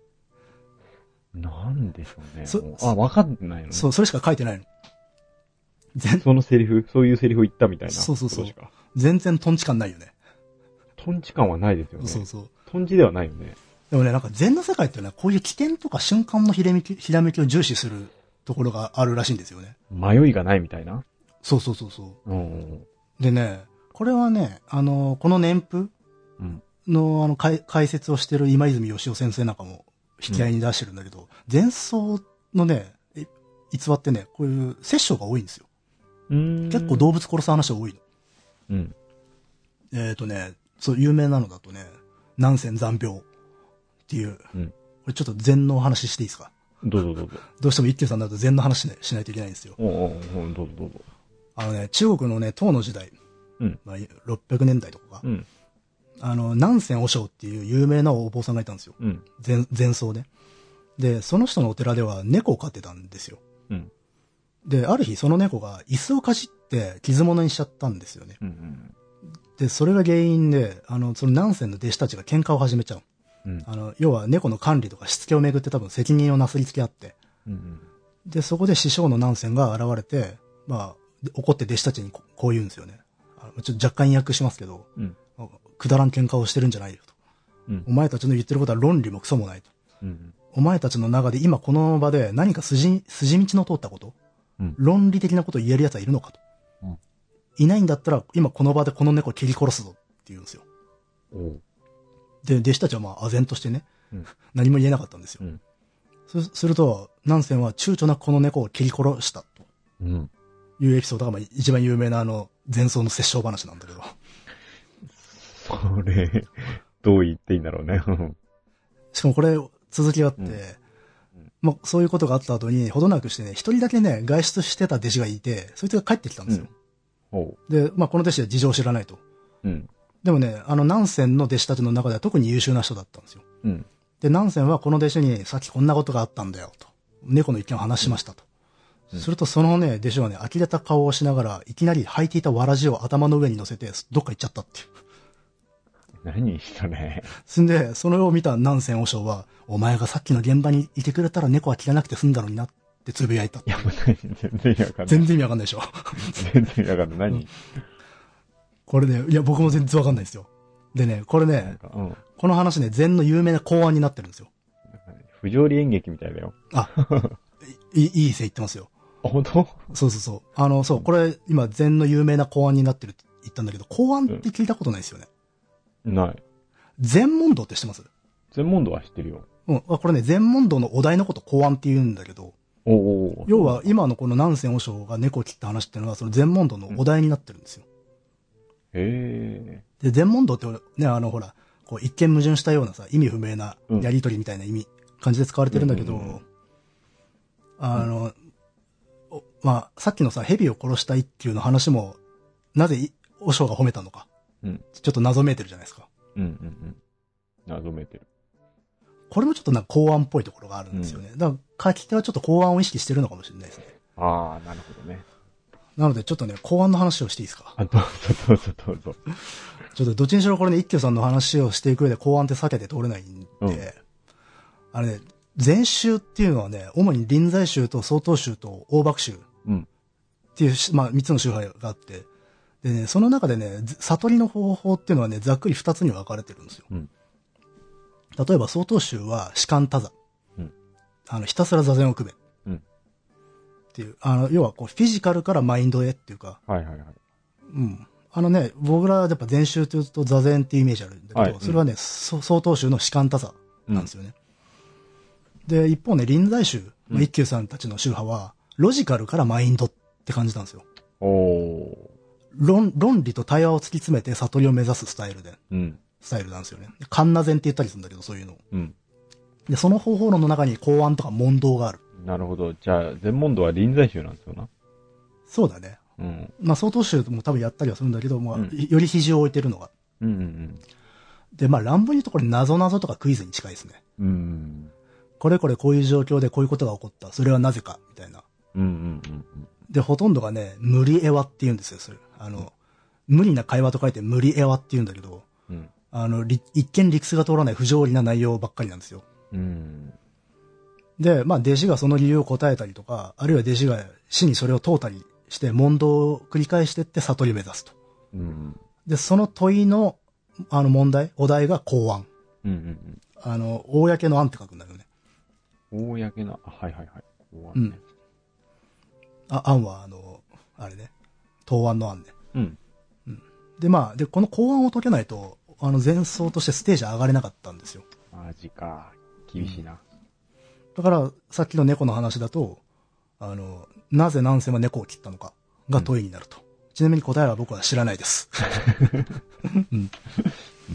なんでしょうね。そあ、わかんないの、ね、 そう、それしか書いてないの。 そのセリフ、そういうセリフを言ったみたいな。 そうそうそう。全然トンチ感ないよね。 トンチ感はないですよね。 そうそう。 頓時ではないよね。 でもね、なんか禅の世界ってね、こういう起点とか瞬間のひらめき、ひらめきを重視するところがあるらしいんですよね。 迷いがないみたいな。 そうそうそうそう。 うん、 でね、これはね、あの、この年譜の、うん、あの解、解説をしてる今泉義雄先生なんかも引き合いに出してるんだけど、禅僧のね、逸話ってね、こういう殺生が多いんですよ。 うーん結構動物殺す話が多いの。 うん。 えっとね、そう、有名なのだとね、南仙残病っていう、うん、これちょっと禅の話していいですか？ どうぞどうぞ。 どうしても一休さんになると禅の話、ね、しないといけないんですよ。 おうおうおう、どうぞどうぞ。 あのね、中国のね、唐の時代、 うんまあ、ろっぴゃくねんだいとか、 うん、 あの、南仙和尚っていう有名なお坊さんがいたんですよ。 うん、 禅、禅僧で。で、その人のお寺では猫を飼ってたんですよ。 うん、 で、ある日その猫が椅子をかじって傷物にしちゃったんですよね。 うんうん、 で、それが原因で、あの、その南仙の弟子たちが喧嘩を始めちゃう。 うん、 あの、要は猫の管理とかしつけをめぐって多分責任をなすりつけあって、 うんうん、 で、そこで師匠の南仙が現れて、まあ、怒って弟子たちにこう言うんですよね。あのちょっと若干意訳しますけど、 うん、 くだらん喧嘩をしてるんじゃないよと、うん。お前たちの言ってることは論理もクソもないと。 うん、 お前たちの中で今この場で何か筋、筋道の通ったこと、うん、論理的なことを言える奴はいるのかと、うん。いないんだったら今この場でこの猫を切り殺すぞって言うんですよ。で、弟子たちはまあ唖然としてね、うん、何も言えなかったんですよ。うん、そすると、南仙は躊躇なくこの猫を切り殺したと。うんいうエピソードがまあ一番有名なあの禅僧の殺生話なんだけど。 それ、どう言っていいんだろうね。 しかもこれ続きがあって、うんうんまあ、そういうことがあった後にほどなくしてね、一人だけね、外出してた弟子がいて、そいつが帰ってきたんですよ。うん、で、まあこの弟子は事情を知らないと。うん、でもね、あの南仙の弟子たちの中では特に優秀な人だったんですよ。うん、で、南仙はこの弟子にさっきこんなことがあったんだよと。猫の一件を話しましたと。うん、するとそのね、弟子はね、呆れた顔をしながら、いきなり履いていたわらじを頭の上に乗せて、どっか行っちゃったっていう。 何したね。 そんで、それを見た南仙和尚は、お前がさっきの現場にいてくれたら猫は切らなくて済んだのになってつぶやいたって。 いや、もう何全然意味わかんない。 全然意味わかんないでしょ。 全然意味わかんない。何、うん、 これね、いや、僕も全然わかんないですよ。でね、これね、うん、この話ね、禅の有名な考案になってるんですよ。 不条理演劇みたいだよ。 あ、いい、いい線言ってますよ。 本当？ そうそうそう。あの、そう、これ、今、禅の有名な考案になってるって言ったんだけど、考案って聞いたことないですよね。 うん、ない。 禅問答って知ってます？ 禅問答は知ってるよ。 うん。これね、禅問答のお題のこと考案って言うんだけど、 おお。 要は、今のこの南仙和尚が猫を切った話っていうのは、その禅問答のお題になってるんですよ。 うん、へえ。で、禅問答ってね、あの、ほら、こう、一見矛盾したようなさ、意味不明なやりとりみたいな意味、うん、感じで使われてるんだけど、うんうんうん、あの、うん、まあ、さっきのさ、蛇を殺した一休の話も、なぜ、和尚が褒めたのか、うん。ちょっと謎めいてるじゃないですか。 うんうんうん。謎めいてる。 これもちょっとなんか考案っぽいところがあるんですよね。うん、だから、書き手はちょっと考案を意識してるのかもしれないですね。 ああ、なるほどね。なので、ちょっとね、考案の話をしていいですか？ あ、どうぞどうぞどうぞ。 ちょっとどっちにしろこれね、一休さんの話をしていく上で考案って避けて通れないんで、うん、あれね、禅宗っていうのはね、主に臨済宗と曹洞宗と大幕宗っていう、うん、まあ三つの宗派があって、でね、その中でね、悟りの方法っていうのはね、ざっくり二つに分かれてるんですよ。うん、例えば曹洞宗は士官多座、うん、あのひたすら座禅を組め、うん、っていう、あの要はこうフィジカルからマインドへっていうか、 はいはいはい、 うん。あのね、僕らはやっぱ禅宗というと座禅っていうイメージあるんだけど、はい、それはね、うん、曹洞宗の士官多座なんですよね。うん、で、一方ね、臨済宗の一休さんたちの宗派は、ロジカルからマインドって感じなんですよ。 お論、論理と対話を突き詰めて悟りを目指すスタイルで、うん、スタイルなんですよね。神那禅って言ったりするんだけど、そういうの。うん、で、その方法論の中に公案とか問答がある。 なるほど。じゃあ、禅問答は臨済宗なんですよな。 そうだね。うん、まあ、曹洞宗も多分やったりはするんだけど、まあ、うん、より肘を置いてるのが。うんうんうん、で、まあ、乱暴に言うとこれ、謎々とかクイズに近いですね。うんうん、これこれこういう状況でこういうことが起こった。それはなぜかみたいな。うんうんうんうん、で、ほとんどがね、無理エワって言うんですよ、それ。あの、うん、無理な会話と書いて無理エワって言うんだけど、うん、あの、一見理屈が通らない不条理な内容ばっかりなんですよ。うん、で、まあ、弟子がその理由を答えたりとか、あるいは弟子が師にそれを問うたりして問答を繰り返していって悟りを目指すと。うん、で、その問いの、あの問題、お題が公案。 うんうんうん。 あの、公の案って書くんだよね。 公の、あ、はいはいはい。 公案ね。うん。あ、案は、あの、あれね。答案の案ね。 うん。 うん。で、まあ、で、この公案を解けないと、あの、前奏としてステージ上がれなかったんですよ。 マジか。厳しいな。うん、 だから、さっきの猫の話だと、あの、なぜ南線は猫を切ったのかが問いになると。うん、ちなみに答えは僕は知らないです。うんうん、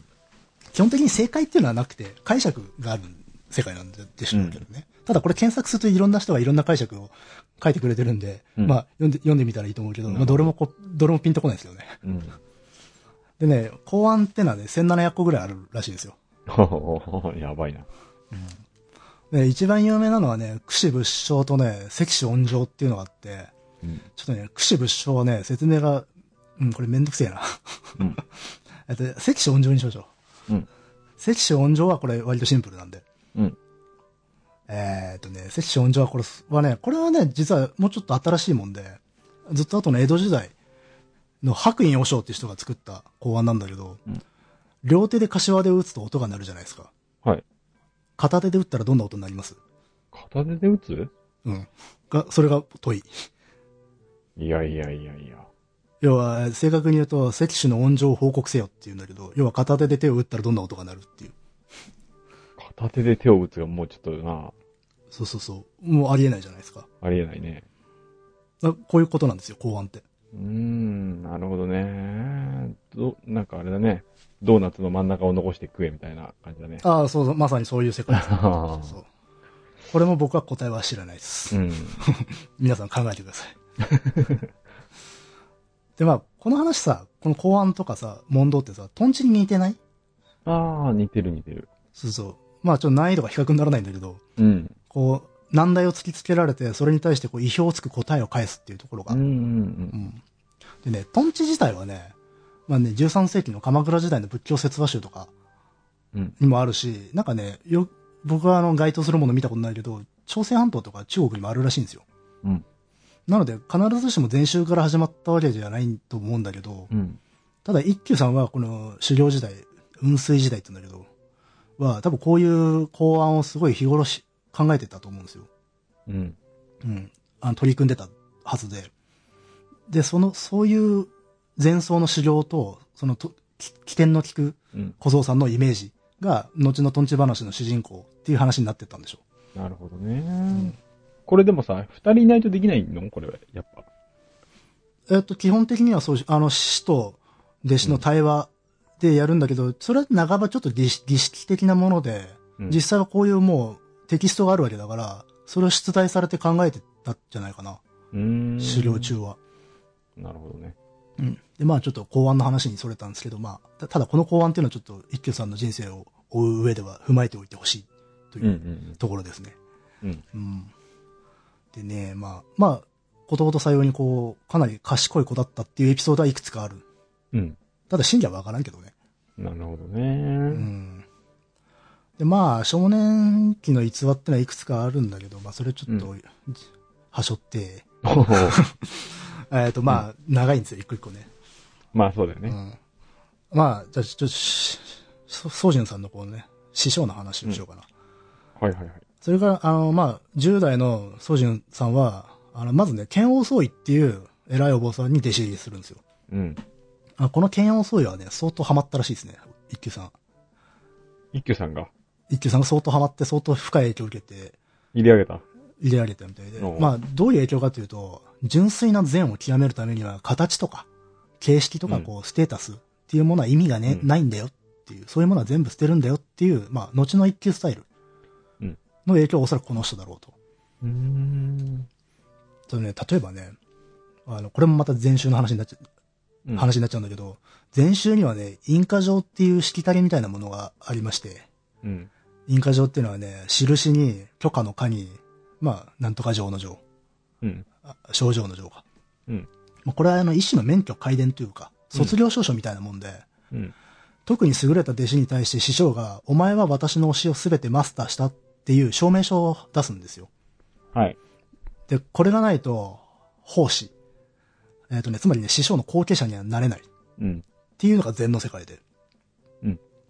基本的に正解っていうのはなくて、解釈がある世界なんでしょうけどね。うん、ただこれ検索するといろんな人がいろんな解釈を書いてくれてるんで、うん、まあ読んで、読んでみたらいいと思うけど、まあどれもこ、どれもピンとこないですよね。うん、でね、公案ってのはね、せんななひゃっこぐらいあるらしいですよ。 やばいな。 うん、で一番有名なのはね、櫛仏生とね、赤子恩情っていうのがあって、うん、ちょっとね、櫛仏生はね、説明が、うん、これめんどくせえな。うん、えっと、赤子恩情にしましょう。うん、赤子恩情はこれ割とシンプルなんで。うん、えーっとね、赤子恩情はこれはね、これはね、実はもうちょっと新しいもんで、ずっと後の江戸時代の白隠和尚っていう人が作った公案なんだけど、うん、両手で柏で打つと音が鳴るじゃないですか。 はい。 片手で打ったらどんな音になります？ 片手で打つ？ うん。が、それが問い。 いやいやいやいや。 要は、正確に言うと、赤手の恩情を報告せよっていうんだけど、要は片手で手を打ったらどんな音が鳴るっていう。 片手で手を打つがもうちょっとな。 そうそうそう。もうありえないじゃないですか。 ありえないね。 こういうことなんですよ、公安って。 うーん、なるほどね。ど、なんかあれだね。ドーナツの真ん中を残して食えみたいな感じだね。 ああ、そうそう、まさにそういう世界です、ね。そうそう。これも僕は答えは知らないです。うん、皆さん考えてください。で、まあ、この話さ、この公安とかさ、問答ってさ、トンチに似てない？ ああ、似てる似てる。 そうそう。まあ、ちょっと難易度が比較にならないんだけど、うん。こう、難題を突きつけられて、それに対してこう意表をつく答えを返すっていうところが。うんうんうん。うん、でね、トンチ自体はね、まあね、じゅうさん世紀の鎌倉時代の仏教説話集とかにもあるし、うん、なんかね、よ、僕はあの該当するもの見たことないけど、朝鮮半島とか中国にもあるらしいんですよ。うん。なので、必ずしも禅宗から始まったわけじゃないと思うんだけど、うん、ただ一休さんはこの修行時代、雲水時代って言うんだけど、は多分こういう公案をすごい日頃し考えてたと思うんですよ。うん。うん。あの取り組んでたはずで。で、その、そういう前奏の修行と、そのと、起点の利く小僧さんのイメージが、後のトンチ話の主人公っていう話になってったんでしょう。 なるほどね。うんこれでもさ、二人いないとできないのこれは、やっぱ。 えっと、基本的にはそう、あの、師と弟子の対話でやるんだけど、うん、それは半ばちょっと儀式的なもので、うん、実際はこういうもうテキストがあるわけだから、それを出題されて考えてたんじゃないかな。うーん。修行中は。 なるほどね。 うん。で、まあちょっと公案の話にそれたんですけど、まあ、ただこの公案っていうのはちょっと一休さんの人生を追う上では踏まえておいてほしいというところですね。うん、うんうんうんでね、まあ、まあ、ことほどさようにこう、かなり賢い子だったっていうエピソードはいくつかある。うん。ただ真偽はわからんけどね。 なるほどね。うん。 で、まあ、少年期の逸話ってのはいくつかあるんだけど、まあ、それちょっと、うん、はしょって、えっと、まあ、うん、長いんですよ、一個一個ね。 まあ、そうだよね。うん、 まあ、じゃあ、ちょっと、宗純さんのこうね、師匠の話をしようかな。 うん、はいはいはい。 それから、あの、まあ、じゅう代の宗純さんは、あの、まずね、剣王宗医っていう偉いお坊さんに弟子入りするんですよ。うん。あこの剣王宗医はね、相当ハマったらしいですね、一休さん。 一休さんが一休さんが相当ハマって相当深い影響を受けて。 入れ上げた入れ上げたみたいで。まあ、どういう影響かというと、純粋な善を極めるためには、形とか、形式とか、こう、うん、ステータスっていうものは意味がね、うん、ないんだよっていう、そういうものは全部捨てるんだよっていう、まあ、後の一休スタイル。の影響はおそらくこの人だろうと。うーん。とね、例えばね、あの、これもまた禅宗の話になっちゃう、うん、話になっちゃうんだけど、禅宗にはね、印花状っていうしきたりみたいなものがありまして、うん。印花状っていうのはね、印に、許可の可に、まあ、なんとか状の状。うん。症状の状か。うん。まあ、これはあの、一種の免許皆伝というか、卒業証書みたいなもんで、うん。特に優れた弟子に対して師匠が、お前は私の教えをすべてマスターしたっていう証明書を出すんですよ。はい。で、これがないと、奉仕。えっとね、つまりね、師匠の後継者にはなれない。うん。っていうのが禅の世界で。うん。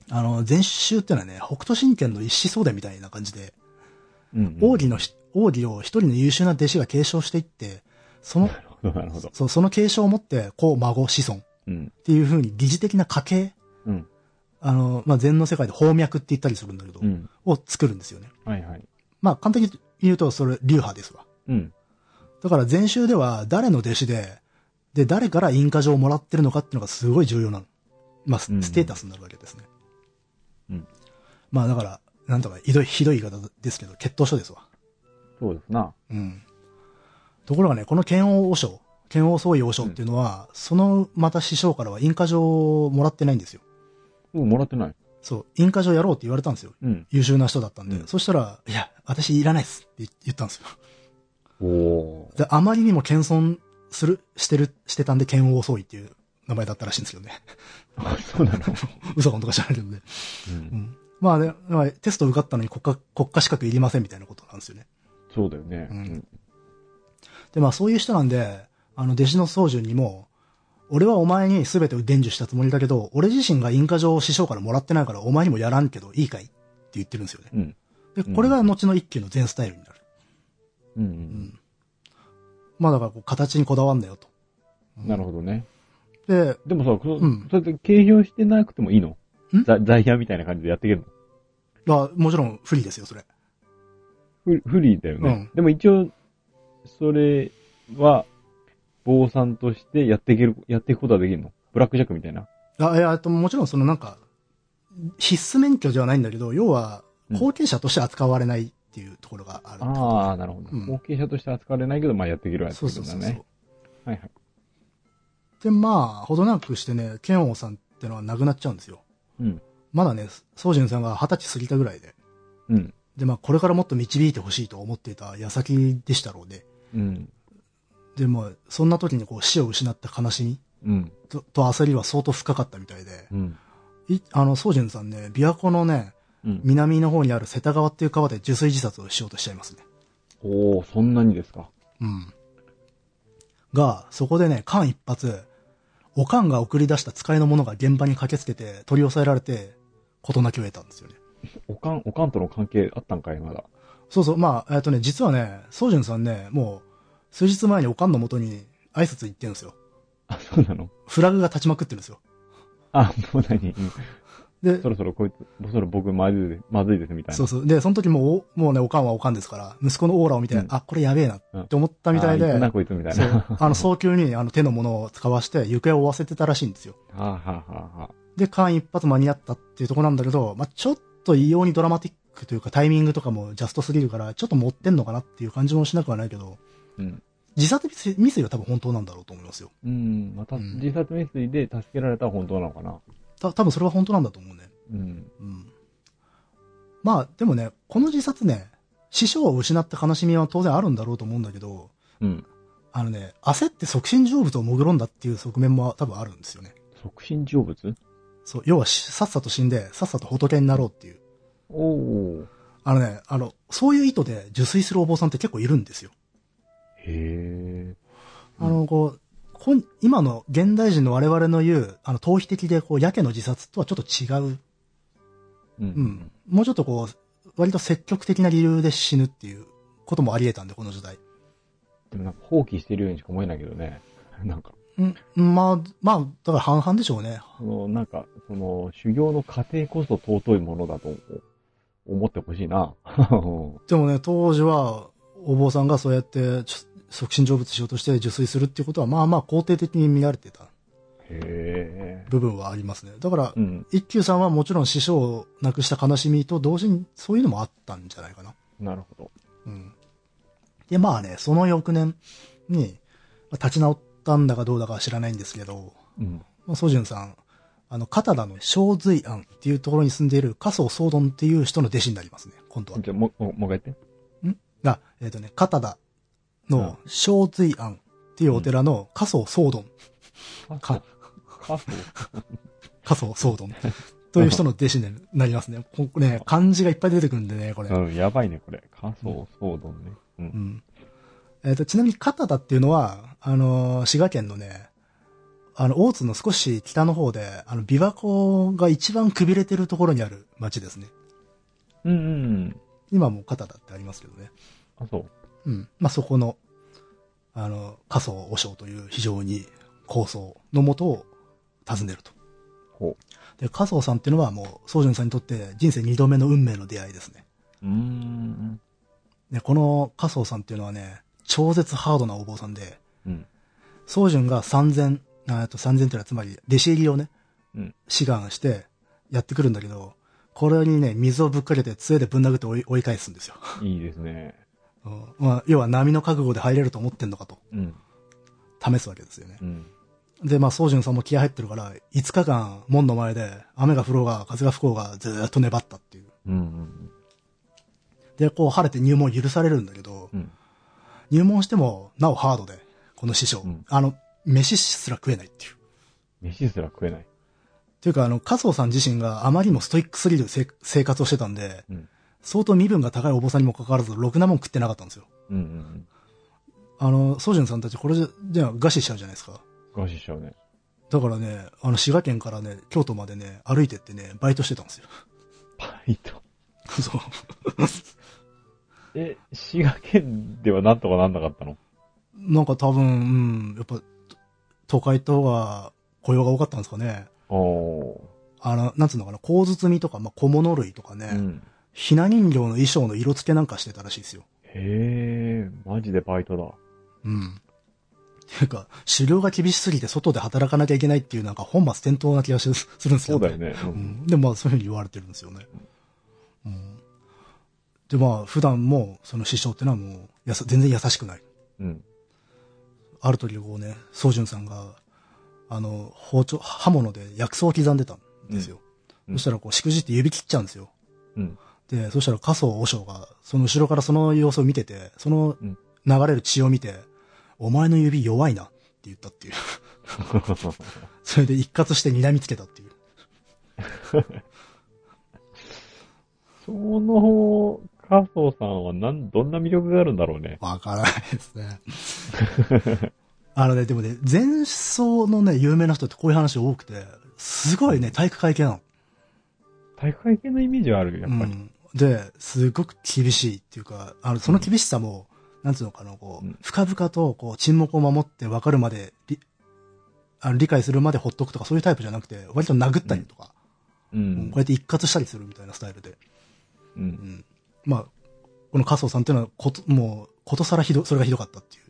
あの、禅宗ってのはね、北斗神拳の一子相伝みたいな感じで、 うんうん、 奥義の、奥義を一人の優秀な弟子が継承していって、その、 なるほど、なるほど。 そう、その継承をもって、子、孫、子孫っていう風に疑似的な家系、 うん、 あの、まあ、禅の世界で宝脈って言ったりするんだけど、うん、を作るんですよね。 はいはい。 まあ、簡単に言うと、それ、流派ですわ。 うん。 だから禅宗では誰の弟子で、で、誰から印鑑状をもらってるのかっていうのがすごい重要なの。まあ、ステータスになるわけですね。 うん。 まあ、だから、なんとかひどい、ひどい言い方ですけど、血統書ですわ。 そうですな。 うん。ところがね、この剣王和尚、剣王宗義和尚っていうのは、うん、そのまた師匠からは印鑑状をもらってないんですよ。 うん、もらってない。 そう、印鑑状やろうって言われたんですよ。 うん。 優秀な人だったんで。うん、そしたら、いや、私いらないっすって言ったんですよ。 おで、あまりにも謙遜する、してる、してたんで、剣王宗義っていう名前だったらしいんですけどね。 あ、そうなの嘘かんとか知らないけどね。 うん。うん、 まあね、まあ、テスト受かったのに国家、国家資格いりませんみたいなことなんですよね。 そうだよね。 うん。で、まあそういう人なんで、あの、弟子の宗純にも、俺はお前に全てを伝授したつもりだけど、俺自身が印鑑状を師匠からもらってないからお前にもやらんけどいいかいって言ってるんですよね。 うん。 で、これが後の一級の禅スタイルになる。 うん。うん。 まあだからこう形にこだわんだよと。 なるほどね。 で、 でもさ、うん、それって継承してなくてもいいの？在野みたいな感じでやっていけるの？あ、もちろんフリーですよ、それ。 フ, フリーだよね。うん、でも一応、それは、坊さんとしてやっていける、やっていくことはできるの？ブラックジャックみたいな。 あ、いや、あともちろんそのなんか、必須免許ではないんだけど、要は、後継者として扱われないっていうところがある、 うん。ああ、なるほど。うん、後継者として扱われないけど、まあやっていけるやつだね。そうそうそうそう。はいはい。 で、まあ、ほどなくしてね、剣王さんってのは亡くなっちゃうんですよ。 うん。 まだね、宗純さんが二十歳過ぎたぐらいで。 うん。 で、まあ、これからもっと導いてほしいと思っていた矢先でしたろうね。 うん。 で、まあ、そんな時にこう死を失った悲しみ、 うん、 と、と焦りは相当深かったみたいで、 うん、 いあの、宗純さんね、琵琶湖のね、うん、南の方にある瀬田川っていう川で受水自殺をしようとしちゃいますね。 おー、そんなにですか。 うん。が、そこでね、間一髪、おかんが送り出した使いの者が現場に駆けつけて取り押さえられて、事なきを得たんですよね。 おかん、おかんとの関係あったんかい、まだ。 そうそう、まあ、えっとね、実はね、宗純さんね、もう、数日前におかんの元に挨拶行ってるんですよ。 あ、そうなの？ フラグが立ちまくってるんですよ。 あ、もう何？で、そろそろこいつ、そろそろ僕まずいです、まずいですみたいな。 そうそう。で、その時もう、もうね、おかんはおかんですから、息子のオーラを見て、うん、あ、これやべえなって思ったみたいで、 うん、あ、いつなこいつみたいな。 そう。あの、早急にあの手のものを使わして、行方を追わせてたらしいんですよ。 はあ、はあはあはあ、 で、間一髪間に合ったっていうところなんだけど、まあ、ちょっと異様にドラマティックというかタイミングとかもジャストすぎるから、ちょっと持ってんのかなっていう感じもしなくはないけど、 うん。 自殺未遂は多分本当なんだろうと思いますよ。 うん。また、うん、自殺未遂で助けられたら本当なのかな。 た、多分それは本当なんだと思うね。 うん。 うん。まあ、でもね、この自殺ね、師匠を失った悲しみは当然あるんだろうと思うんだけど、 うん。 あのね、焦って促進成仏をもぐろんだっていう側面も多分あるんですよね。 促進成仏？ そう、要はさっさと死んで、さっさと仏になろうっていう。 おー。 あのね、あの、そういう意図で受水するお坊さんって結構いるんですよ。 へー。 あの、こう、こ今の現代人の我々の言う、あの、逃避的で、こう、やけの自殺とはちょっと違う。 うん。うん。 もうちょっとこう、割と積極的な理由で死ぬっていうこともあり得たんで、この時代。 でもなんか放棄してるようにしか思えないけどね。なんか。 うん、まあ、まあ、だから半々でしょうね。 その、なんか、その、修行の過程こそ尊いものだと思ってほしいな。 でもね、当時は、お坊さんがそうやって、促進成仏しようとして受水するっていうことは、まあまあ肯定的に見られてた。 へー。 部分はありますね。だから、 うん、 一休さんはもちろん師匠を亡くした悲しみと同時にそういうのもあったんじゃないかな。 なるほど。 うん。で、まあね、その翌年に、立ち直ったんだかどうだかは知らないんですけど、 うん。 まあ、宗純さん、あの、片田の正髄庵っていうところに住んでいる加藤宗敦っていう人の弟子になりますね、今度は。 じゃあ、もう、もう一回言って。 んが、えっ、ー、とね、片田の正髄庵っていうお寺の加藤宗敦。 うん、か、加藤加藤宗敦という人の弟子になりますね。ここね、漢字がいっぱい出てくるんでね、これ。 うん、やばいね、これ。加藤宗敦ね。うん。うんえっ、ー、と、ちなみに片田っていうのは、あのー、滋賀県のね、 あの、大津の少し北の方で、あの、琵琶湖が一番くびれてるところにある町ですね。 うんうん。 今も片田ってありますけどね。 あ、そう。 うん。まあ、そこの、あの、加藤和尚という非常に高僧のもとを訪ねると。 ほう。で、加藤さんっていうのはもう、宗純さんにとって人生二度目の運命の出会いですね。 うーん。 で、この加藤さんっていうのはね、超絶ハードなお坊さんで、 うん。 宗純が三千、あと三千っていうのはつまり弟子入りをね、 うん。 志願してやってくるんだけど、これにね、水をぶっかけて杖でぶん殴って追い追い返すんですよ。 いいですね。 うん、まあ、要は波の覚悟で入れると思ってんのかと。 うん。 試すわけですよね。 うん。 で、まあ、宗純さんも気合入ってるから、いつかかん門の前で雨が降ろうが風が吹こうがずーっと粘ったっていう。 うんうん、 で、こう晴れて入門許されるんだけど、 うん、 入門してもなおハードで、この師匠。うん、あの、飯すら食えないっていう。 飯すら食えない。 っていうか、あの、加藤さん自身があまりにもストイックすぎる生活をしてたんで、うん、相当身分が高いお坊さんにもかかわらず、ろくなもん食ってなかったんですよ。うんうんうん、あの、宗純さんたちこれじゃ餓死しちゃうじゃないですか。 餓死しちゃうね。 だからね、あの、滋賀県からね、京都までね、歩いてってね、バイトしてたんですよ。 バイトそう。 え、滋賀県ではなんとかなんなかったの？ なんか多分、うん、やっぱ、都会とは雇用が多かったんですかね。 おあの、なんつうのかな、香包みとか、まあ、小物類とかね、うん、ひな人形の衣装の色付けなんかしてたらしいですよ。 へえ、マジでバイトだ。 うん。ていうか、狩猟が厳しすぎて外で働かなきゃいけないっていうなんか本末転倒な気がするんですよね。 そうだよね。うん。 うん、でもまあそういうふうに言われてるんですよね。うん。でまあ普段もその師匠ってのはもうやさ全然優しくない。うん。ある時こうね、宗純さんが、あの、包丁、刃物で薬草を刻んでたんですよ。うん、そしたらこうしくじって指切っちゃうんですよ。うん。で、そしたら加藤和尚がその後ろからその様子を見てて、その流れる血を見て、お前の指弱いなって言ったっていう。それで一括して睨みつけたっていう。 その、加藤さんはなん、どんな魅力があるんだろうね。 わからないですね。あのね、でもね、前奏のね、有名な人ってこういう話多くて、すごいね、体育会系なの。 体育会系のイメージはあるよ、やっぱり。うん、 で、すごく厳しいっていうか、あの、その厳しさも、うんなんつうのかな、こう、うん、深々と、こう、沈黙を守って分かるまで、あの理解するまでほっとくとか、そういうタイプじゃなくて、割と殴ったりとか、うん、こうやって一括したりするみたいなスタイルで。うん。うん、まあ、この加藤さんっていうのは、こと、もう、ことさらひど、それがひどかったっていう。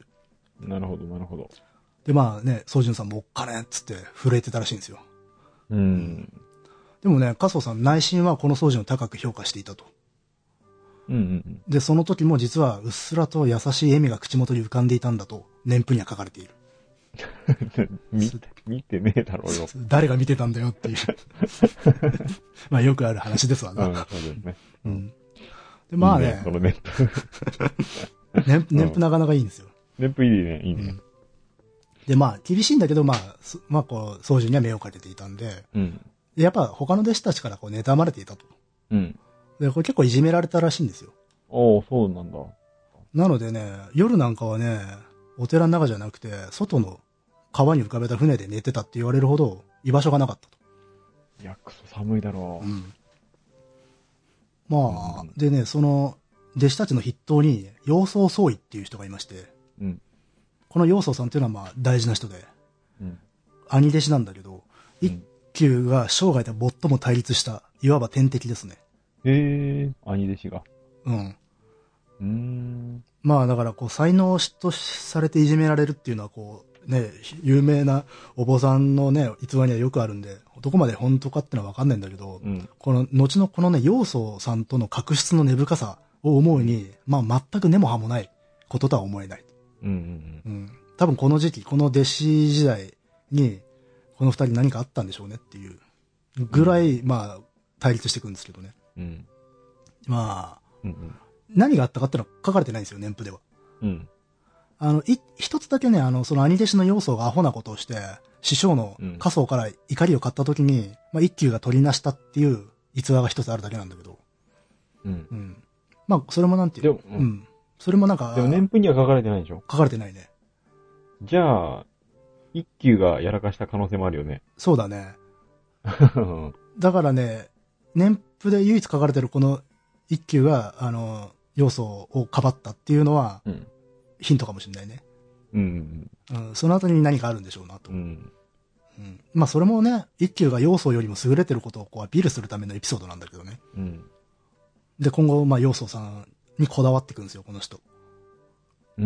なるほど、なるほど。 で、まあね、宗純さんもおっかねっつって震えてたらしいんですよ。 うん。うん、 でもね、加藤さん内心はこの宗純を高く評価していたと。 うんうんうん、 で、その時も実はうっすらと優しい笑みが口元に浮かんでいたんだと、年譜には書かれている。 見て、見てねえだろうよ。 誰が見てたんだよっていう。まあよくある話ですわな。 うん、そうですね。 うん。で、まあね。いいね、 その年譜。 年譜、年譜なかなかいいんですよ。 年譜いいね、いいね。うん、 で、まあ、厳しいんだけど、まあ、まあ、こう、宗純には目をかけていたんで、うん、でやっぱ他の弟子たちからこう、妬まれていたと。うん。で、これ結構いじめられたらしいんですよ。 おー、そうなんだ。 なのでね、夜なんかはね、お寺の中じゃなくて、外の川に浮かべた船で寝てたって言われるほど、居場所がなかったと。 いや、くそ寒いだろう。うん。 まあ、うん、でね、その、弟子たちの筆頭に、要宗宗一っていう人がいまして、うん。この要宗さんっていうのはまあ、大事な人で、うん。兄弟子なんだけど、一休が生涯で最も対立した、いわば天敵ですね。 へえ、兄弟子が。 うん。うーん。まあだからこう才能とされていじめられるっていうのはこうね、有名なお坊さんのね、逸話にはよくあるんで、どこまで本当かってのはわかんないんだけど、うん、この後のこのね、要宗さんとの確執の根深さを思うに、まあ全く根も葉もないこととは思えない。うんうんうん。うん。多分この時期、この弟子時代に、この二人何かあったんでしょうねっていうぐらい、うん、まあ対立していくんですけどね。うん、まあ、うんうん、何があったかってのは書かれてないんですよ、年譜では。うん。あの、い、一つだけね、あの、その兄弟子の要宗がアホなことをして、師匠の家宗から怒りを買った時に、うん、まあ一休が取りなしたっていう逸話が一つあるだけなんだけど。うん。うん。まあ、それもなんていう。うん、うん。それもなんか。 でも年譜には書かれてないでしょ？ 書かれてないね。 じゃあ、 一休がやらかした可能性もあるよね。 そうだね。だからね、年譜で唯一書かれてるこの一休が、あの、要素をかばったっていうのは、うん、ヒントかもしれないね。うん、うん。その後に何かあるんでしょうなと。うんうん、まあそれもね、一休が要素よりも優れてることをこうアピールするためのエピソードなんだけどね。うん、で、今後、まあ要素さんにこだわっていくんですよ、この人。うん、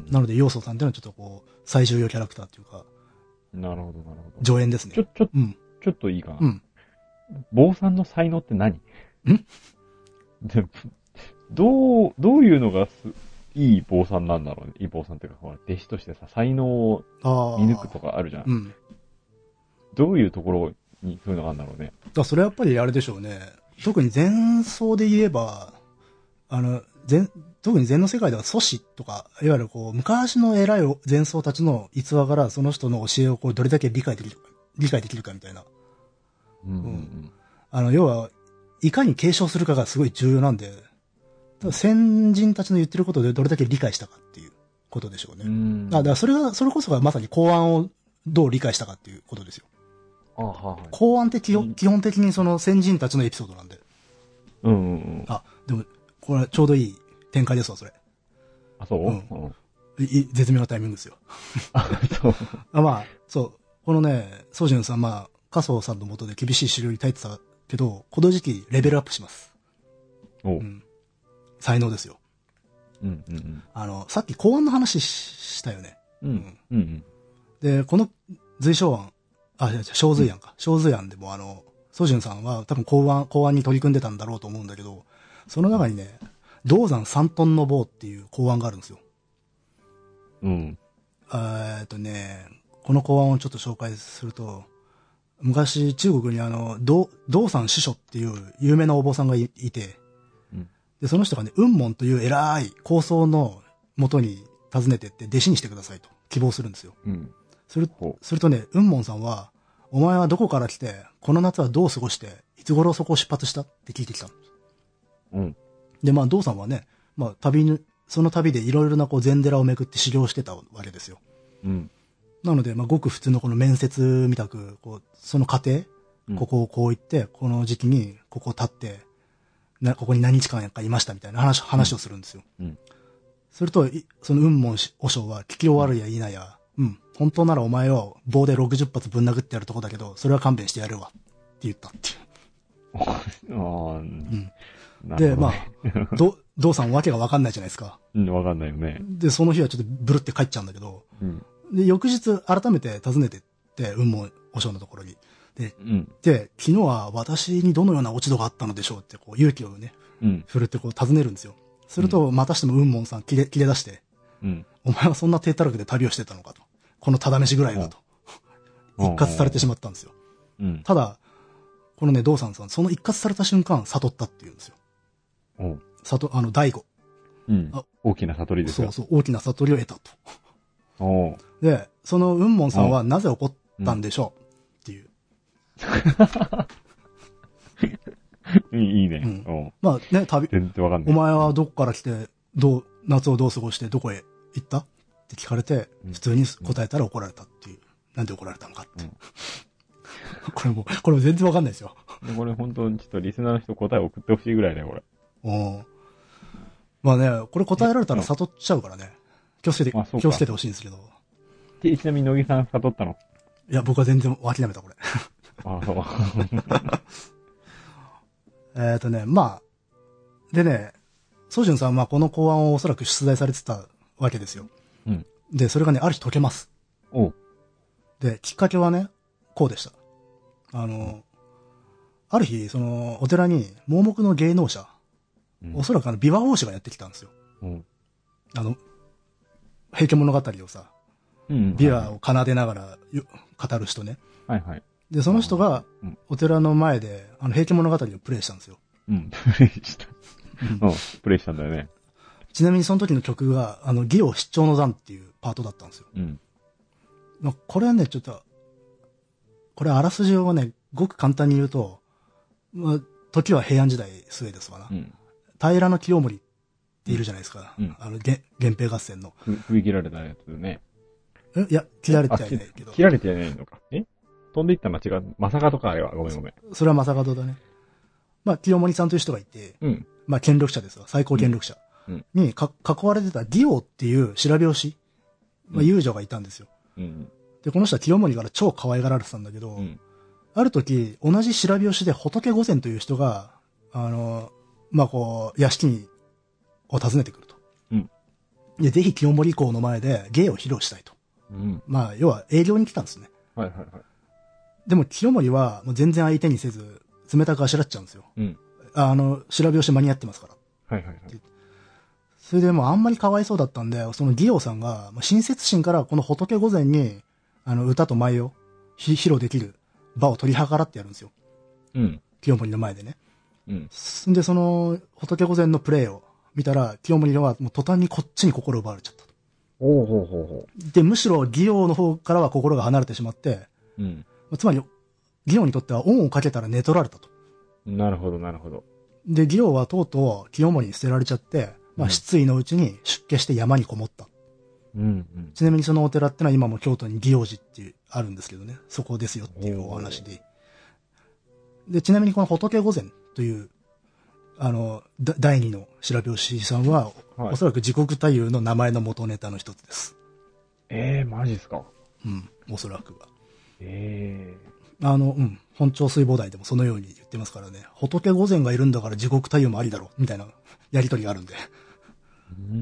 なので要素さんっていうのはちょっとこう、最重要キャラクターっていうか。 なるほど、なるほど。 上演ですね。 ちょ、ちょ、うん、ちょっといいかな。うん。坊さんの才能って何？んでどう、どういうのがす、いい坊さんなんだろうね。いい坊さんっていうか、弟子としてさ、才能を見抜くとかあるじゃん。うん。どういうところにそういうのがあるんだろうね。 だそれはやっぱりあれでしょうね。特に前奏で言えば、あの、前、特に禅の世界では祖師とか、いわゆるこう、昔の偉い禅僧たちの逸話からその人の教えをこう、どれだけ理解できるか、理解できるかみたいな。うんうんうん。あの、要は、いかに継承するかがすごい重要なんで、先人たちの言ってることでどれだけ理解したかっていうことでしょうね。うん。だからそれが、それこそがまさに公案をどう理解したかっていうことですよ。ああ、はい。公案って基本、うん、基本的にその先人たちのエピソードなんで。うんうんうん。あ、でも、これちょうどいい展開ですわ、それ。 あ、そう、うん、 うん、い絶妙なタイミングですよ。あ、そう。あ、まあ、そう。このね、ソジュンさん、まあ、加藤さんの下で厳しい修行に耐えてたけど、この時期レベルアップします。おう。うん。才能ですよ。うんうんうん。あの、さっき公安の話したよね。うん。うんうん。で、この随章案、あ、じゃ小随案か。小随案でもあの、ソジュンさんは多分公安、公安に取り組んでたんだろうと思うんだけど、その中にね、銅山三トンの棒っていう公案があるんですよ。うん。えっとね、この公案をちょっと紹介すると、昔中国にあの、銅山師匠っていう有名なお坊さんが い, いて、で、その人がね、雲門という偉い構想のもとに訪ねてって弟子にしてくださいと希望するんですよ。うん。する、するとね、雲門さんは、お前はどこから来て、この夏はどう過ごして、いつ頃そこを出発したって聞いてきたんです。うん。で、まあ、道さんはね、まあ、旅に、その旅でいろいろなこう禅寺を巡って修行してたわけですよ。うん。なので、まあ、ごく普通のこの面接みたく、こう、その過程、うん、ここをこう行って、この時期にここを立って、な、ここに何日間かいましたみたいな話、話をするんですよ。うん。すると、その雲門和尚は聞き終わるや否や、うん、うん、本当ならお前を棒でろくじゅっ発ぶん殴ってやるとこだけど、それは勘弁してやるわ。って言ったっていう。ああ、うん。で、まあ、ど、道さんわけがわかんないじゃないですか。 うん、わかんないよね。 で、その日はちょっとブルって帰っちゃうんだけど、うん、で、翌日改めて訪ねてって、雲門和尚のところに。で、うん、で、昨日は私にどのような落ち度があったのでしょうって、こう、勇気をね、うん、振るってこう尋ねるんですよ。すると、またしても雲門さん切れ、切れ出して、うん、お前はそんな低たらくで旅をしてたのかと。このただ飯ぐらいだと。一括されてしまったんですよ。うん、ただ、このね、道山さん、その一括された瞬間、悟ったって言うんですよ。うん。悟、あの、大悟。 うん。大きな悟りですよ。 そうそう、大きな悟りを得たと。おで、その雲門さんはなぜ怒ったんでしょう、うん、っていう。 いいね。 うん、まあね、旅。 全然わかんない。 お前はどこから来て、どう、夏をどう過ごしてどこへ行ったって聞かれて、普通に答えたら怒られたっていう。うん、なんで怒られたのかって。うん、これも、これも全然わかんないですよ。 これ本当にちょっとリスナーの人答え送ってほしいぐらいだよ、これ。 おまあね、これ答えられたら悟っちゃうからね。気をつけて、気をつけてほしいんですけど。 ちなみに乃木さん悟ったの？ いや、僕は全然諦めた、これ。ああ、そう。えっとね、まあ、でね、ソジュンさんはまあこの公案をおそらく出題されてたわけですよ。うん。で、それがね、ある日解けます。おう。で、きっかけはね、こうでした。あの、ある日、その、お寺に盲目の芸能者、うん、おそらくあの、琵琶法師がやってきたんですよ。うん。あの、平家物語をさ、うん、琵琶を奏でながら語る人ね。はいはい。で、その人が、お寺の前で、あの、平家物語をプレイしたんですよ。 うん、プレイした。うん、プレイしたんだよね。 ちなみにその時の曲が、あの、義王七丁の段っていうパートだったんですよ。うん。これはね、ちょっと、これあらすじをね、ごく簡単に言うと、まあ、時は平安時代末ですわな。うん、平の清盛っているじゃないですか。うん、あの、源平合戦の。 ふ、振り切られたやつね。 えいや、切られてはいないけど。 切られてはいないのか。え飛んでいったのは違う。まさかとかあれは。ごめんごめん。 そ, それはまさかとだね。まあ、清盛さんという人がいて、 うん。 まあ、権力者ですわ。最高権力者。うん。にか、囲われてた義王っていう白拍子、まあ、遊女がいたんですよ。うん。で、この人は清盛から超可愛がられてたんだけど、うん、ある時、同じ白拍子で仏御前という人が、あの、まあ、こう、屋敷に、を訪ねてくると。うん。で、ぜひ清盛公の前で芸を披露したいと。うん。まあ、要は営業に来たんですね。はいはいはい。でも清盛はもう全然相手にせず、冷たくあしらっちゃうんですよ。うん。あの、白拍子間に合ってますから。はいはいはい。それでもうあんまりかわいそうだったんで、その義王さんが、親切心からこの仏御前に、あの、歌と舞を披露できる場を取り計らってやるんですよ。うん。清盛の前でね。うん。で、その、仏御前のプレイを見たら、清盛はもう途端にこっちに心を奪われちゃったと。おうほうほうほう。で、むしろ義王の方からは心が離れてしまって、うん。つまり、義王にとっては恩をかけたら寝取られたと。 なるほど、なるほど。 で、義王はとうとう清盛に捨てられちゃって、まあ、失意のうちに出家して山にこもった。うんうん、ちなみにそのお寺ってのは今も京都に義王寺っていうあるんですけどね。そこですよっていうお話で。で、ちなみにこの仏御前という、あの、第二の白拍子さんは、はい、おそらく自国太夫の名前の元ネタの一つです。 ええー、マジっすか。 うん、おそらくは。 ええー。 あの、うん、本朝水菩提でもそのように言ってますからね。仏御前がいるんだから自国太夫もありだろう、みたいなやりとりがあるんで。うーん、うん、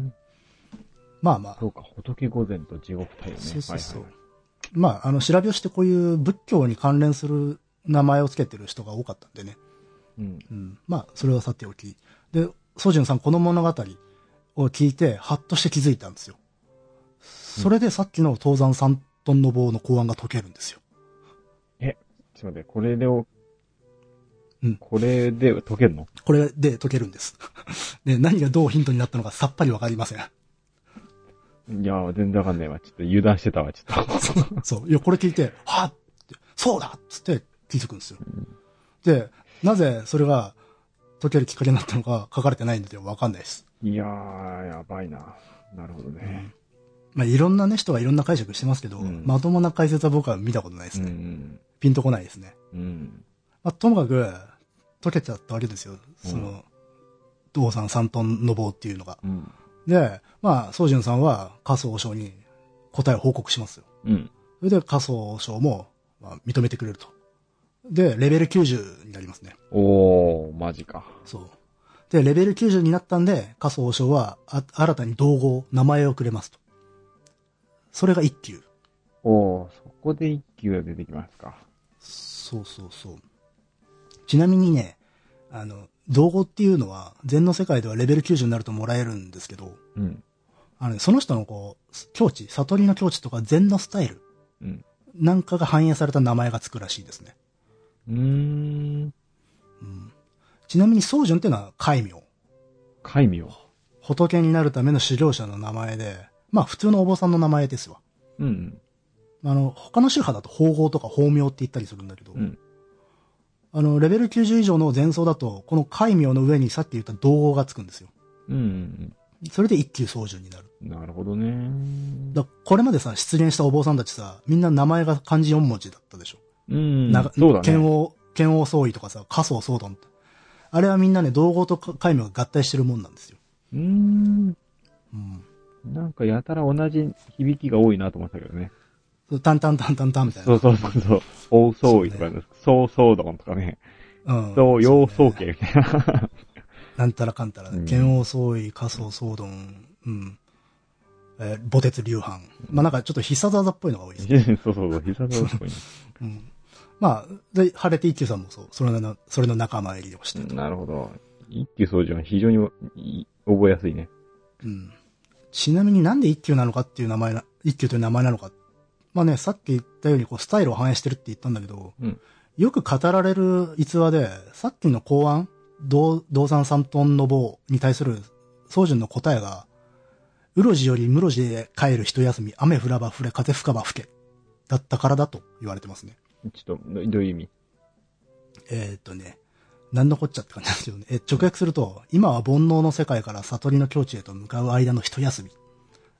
まあまあ。 そうか、仏御前と地獄太夫ね。 そうそうそう。はいはい、まあ、あの、白拍子ってこういう仏教に関連する名前をつけてる人が多かったんでね。うん。うん、まあ、それはさておき。で、宗純さんこの物語を聞いて、はっとして気づいたんですよ。それでさっきの東山三トンの棒の考案が解けるんですよ。 え、ちょっと待って、これでお、うん。これで解けるの？ これで解けるんです。で、何がどうヒントになったのかさっぱりわかりません。 いやー、全然わかんないわ。ちょっと油断してたわ、ちょっと。 そう。いや、これ聞いて、はぁって、そうだっつって気づくんですよ。うん、で、なぜそれが解けるきっかけになったのか書かれてないのでわかんないです。 いやー、やばいな。なるほどね。 うん、まあ、いろんなね、人がいろんな解釈してますけど、うん、まともな解説は僕は見たことないですね。うん、ピンとこないですね。うん、まあ、ともかく、解けちゃったわけですよ。その、道山三トンの棒っていうのが。うん、で、まあ、宗純さんは、加宗将に答えを報告しますよ。うん、それで、加宗将も、まあ、認めてくれると。で、レベルきゅうじゅうになりますね。 おー、マジか。 そう。で、レベルきゅうじゅうになったんで、加宗将は、あ、新たに道号、名前をくれますと。それが一級。 おー、そこで一級が出てきますか。 そうそうそう。ちなみにね、あの、道号っていうのは、禅の世界ではレベルきゅうじゅうになるともらえるんですけど、うん、あの、ね、その人のこう、境地、悟りの境地とか禅のスタイル、うん、なんかが反映された名前がつくらしいですね。うーん、うん。ちなみに宗純っていうのは戒名。 戒名。 仏になるための修行者の名前で、まあ普通のお坊さんの名前ですわ。うん。あの、他の宗派だと法号とか法名って言ったりするんだけど、うん、あの、レベルきゅうじゅう以上の禅僧だと、この戒名の上にさっき言った道号がつくんですよ。うん、うん。それで一級宗純になる。 なるほどね。 だこれまでさ、出現したお坊さんたちさ、みんな名前が漢字よん文字だったでしょ。うん。なそうだね。剣王、剣王宗位とかさ、加宗宗丼って。あれはみんなね、道号と戒名が合体してるもんなんですよ。うーん。 うん。なんかやたら同じ響きが多いなと思ったけどね。 タンタンタンタンタンみたいな。そうそうそうそう。大宗位とかね、宗宗丼とかね。うん。そう、陽宗家みたいな。 なんたらかんたら、ね、剣王宗位、加宗宗丼、うん。えー、母鉄流藩。まあなんかちょっと必殺技っぽいのが多いですね。 そうそうそう、必殺技っぽいね。 うん。まあ、で、晴れて一休さんもそう、それの、それの仲間入りをしてる。 なるほど。一休総順は非常に覚えやすいね。 うん。ちなみになんで一休なのかっていう名前な、一休という名前なのか。まあね、さっき言ったようにこうスタイルを反映してるって言ったんだけど、うん、よく語られる逸話で、さっきの公安、道山三トンの棒に対する宗純の答えが、うろじよりむろじで帰る一休み、雨降らば降れ、風吹かば吹け。だったからだと言われてますね。 ちょっと、どういう意味？ えーっとね、なんのこっちゃって感じなんですよね。え、直訳すると、今は煩悩の世界から悟りの境地へと向かう間の一休み。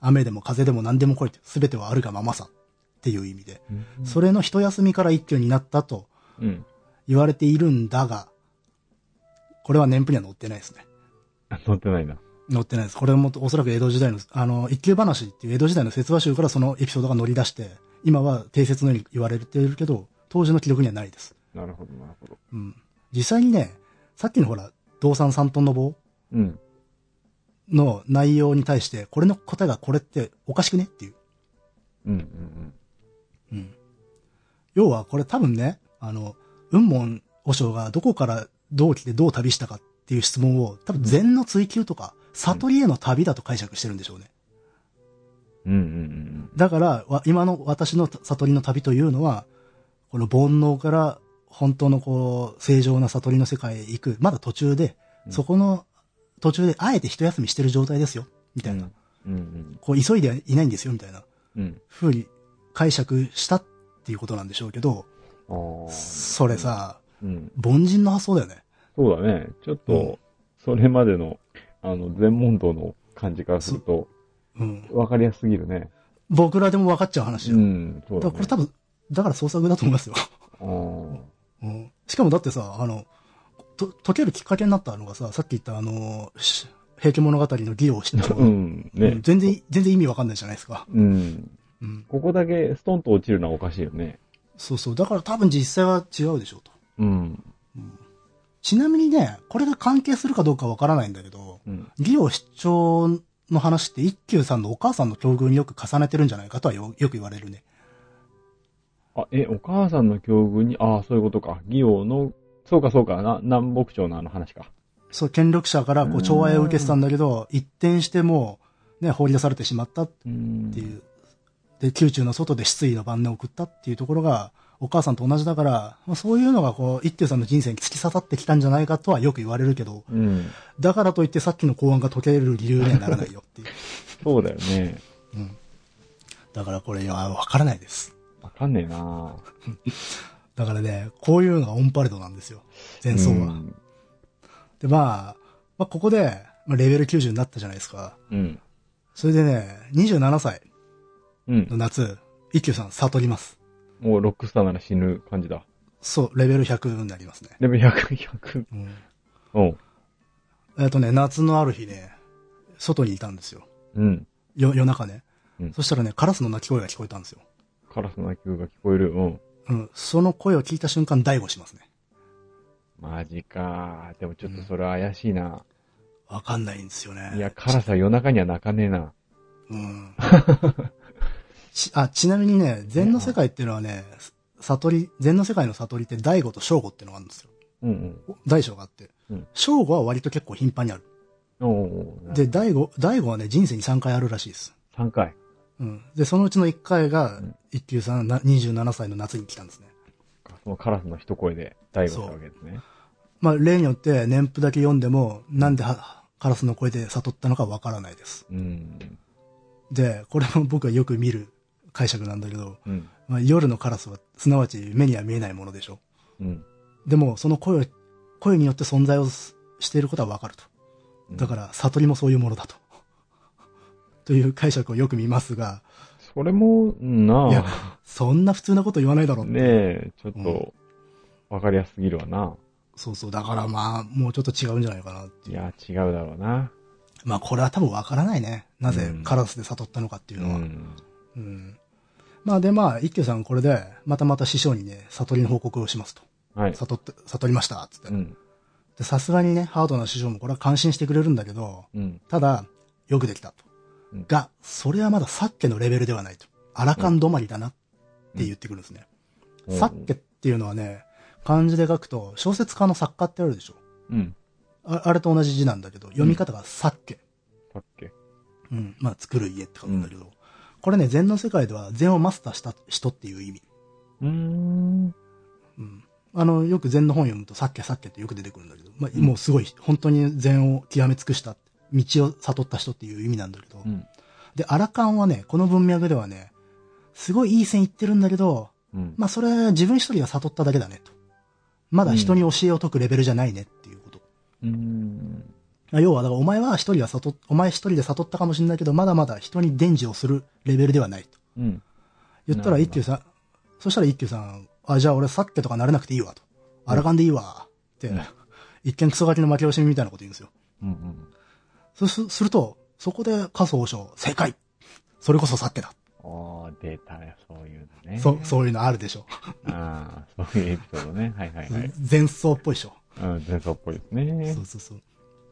雨でも風でも何でも来いって、すべてはあるがままさっていう意味で、うん、それの一休みから一休になったと言われているんだが、これは年譜には載ってないですね。 載ってないな。 載ってないです。これもおそらく江戸時代の、あの、一休話っていう江戸時代の説話集からそのエピソードが乗り出して、今は定説のように言われているけど、当時の記録にはないです。 なるほど、なるほど。 うん。実際にね、さっきのほら、道産三トンの棒の内容に対して、これの答えがこれっておかしくねっていう。 うんうんうん。 うん。要はこれ多分ね、あの、雲門和尚がどこからどう来てどう旅したかっていう質問を、多分禅の追求とか、悟りへの旅だと解釈してるんでしょうね。 うんうんうん。 だから、今の私の悟りの旅というのは、この煩悩から本当のこう、正常な悟りの世界へ行く、まだ途中で、うん、そこの途中であえて一休みしてる状態ですよ、みたいな。 うんうんうん、 こう、急いではいないんですよ、みたいな。 うん、 風に解釈したっていうことなんでしょうけど、それさ、うん、凡人の発想だよね。 そうだね。ちょっと、それまでの、あの、禅問答の感じからすると、うん。わかりやすすぎるね。 僕らでも分かっちゃう話よ。 うん、そうだね。 だからこれ多分、だから創作だと思いますよ。うん。しかもだってさ、あの、と、解けるきっかけになったのがさ、さっき言ったあの、平家物語の義を知った。 うん、ね、 うん。全然、全然意味わかんないじゃないですか。 うん。うん。ここだけストンと落ちるのはおかしいよね。 そうそう。だから多分実際は違うでしょうと。 うん。 うん、ちなみにね、これが関係するかどうかわからないんだけど、うん、義を出張の話って一休さんのお母さんの境遇によく重ねてるんじゃないかとは よ, よく言われるね。 あ、え、お母さんの境遇に、ああ、そういうことか。義王の、そうかそうかな、南北朝のあの話か。 そう、権力者からこう寵愛を受けてたんだけど、一転してもう、ね、放り出されてしまったっていう。で、宮中の外で失意の晩年を送ったっていうところが、お母さんと同じだから、まあ、そういうのがこう、一休さんの人生に突き刺さってきたんじゃないかとはよく言われるけど、 うん、 だからといってさっきの公案が解ける理由にはならないよっていう。 そうだよね。 うん。だからこれはわからないです。 わかんねえなだからね、こういうのがオンパレードなんですよ。前奏は。うん、で、まあ、まあ、ここで、まあ、レベルきゅうじゅうになったじゃないですか。 うん。 それでね、にじゅうななさいの夏、うん、一休さん悟ります。 もうロックスターなら死ぬ感じだ。 そう、レベルひゃくになりますね。 レベルひゃく、ひゃく。うん。おう。 えっとね、夏のある日ね、外にいたんですよ。 うん。 よ、夜中ね。うん。そしたらね、カラスの鳴き声が聞こえたんですよ。 カラスの鳴き声が聞こえる。うん。 うん。その声を聞いた瞬間、大悟しますね。 マジかー。でもちょっとそれは怪しいな。わ、 うん、かんないんですよね。 いや、カラスは夜中には鳴かねえな。 うん。ち, あちなみにね、禅の世界っていうのはね、悟り、禅の世界の悟りって大悟と正悟っていうのがあるんですよ。 うんうん。 大小があって。うん、正悟は割と結構頻繁にある。 おお。 で、大悟、大悟はね、人生にさんかいあるらしいです。 さんかい。 うん。で、そのうちのいっかいが、一休さんにじゅうななさいの夏に来たんですね。 そのカラスの一声で大悟したわけですね。 まあ、例によって年譜だけ読んでも、なんでカラスの声で悟ったのかわからないです。 うん。 で、これも僕はよく見る解釈なんだけど、 うん、 まあ、夜のカラスはすなわち目には見えないものでしょ。 うん、 でもその声、声によって存在をしていることはわかると。だから悟りもそういうものだと。という解釈をよく見ますが。 それも、なあ。 いや、そんな普通なこと言わないだろうって。 ねえ、ちょっと、わかりやすすぎるわな、うん。 そうそう。だからまあ、もうちょっと違うんじゃないかなっていう。 いや、違うだろうな。 まあこれは多分わからないね。なぜカラスで悟ったのかっていうのは。 うん。 うん、まあでまあ、一休さんこれで、またまた師匠にね、悟りの報告をしますと。 はい。 悟って、悟りました、つって。 うん。 で、さすがにね、ハードな師匠もこれは感心してくれるんだけど、 うん、 ただ、よくできたと。うん、が、それはまだサッケのレベルではないと。アラカン止まりだなって言ってくるんですね。うん、サッケっていうのはね、漢字で書くと、小説家の作家ってあるでしょ。 うん。 あ, あれと同じ字なんだけど、読み方がサッケ。 サッケ。 うん。まあ、作る家って書くんだけど、うん、これね、禅の世界では禅をマスターした人っていう意味。 うーん。 うん。あの、よく禅の本読むと、サッケサッケってよく出てくるんだけど、まあ、もうすごい、本当に禅を極め尽くした、道を悟った人っていう意味なんだけど、 うん、 で、アラカンはね、この文脈ではね、すごいいい線いってるんだけど、うん、まあ、それは自分一人が悟っただけだねと。まだ人に教えを解くレベルじゃないねっていうこと。 うーん。 要は、だからお前は一人が悟っ、お前一人で悟ったかもしれないけど、まだまだ人に伝授をするレベルではないと。うん。言ったら一休さん、そしたら一休さん、あ、じゃあ俺サッケとかなれなくていいわと。アラカンでいいわ。って、うん、一見クソガキの負け惜しみみたいなこと言うんですよ。うんうん。そうす、すると、そこで加藤王将、正解。それこそサッケだ。 おー、出たよ、そういうのね。 そう、そういうのあるでしょ。 ああ、そういうエピソードね。はいはいはい。 前奏っぽいでしょ。 うん、前奏っぽいですね。 そうそうそう。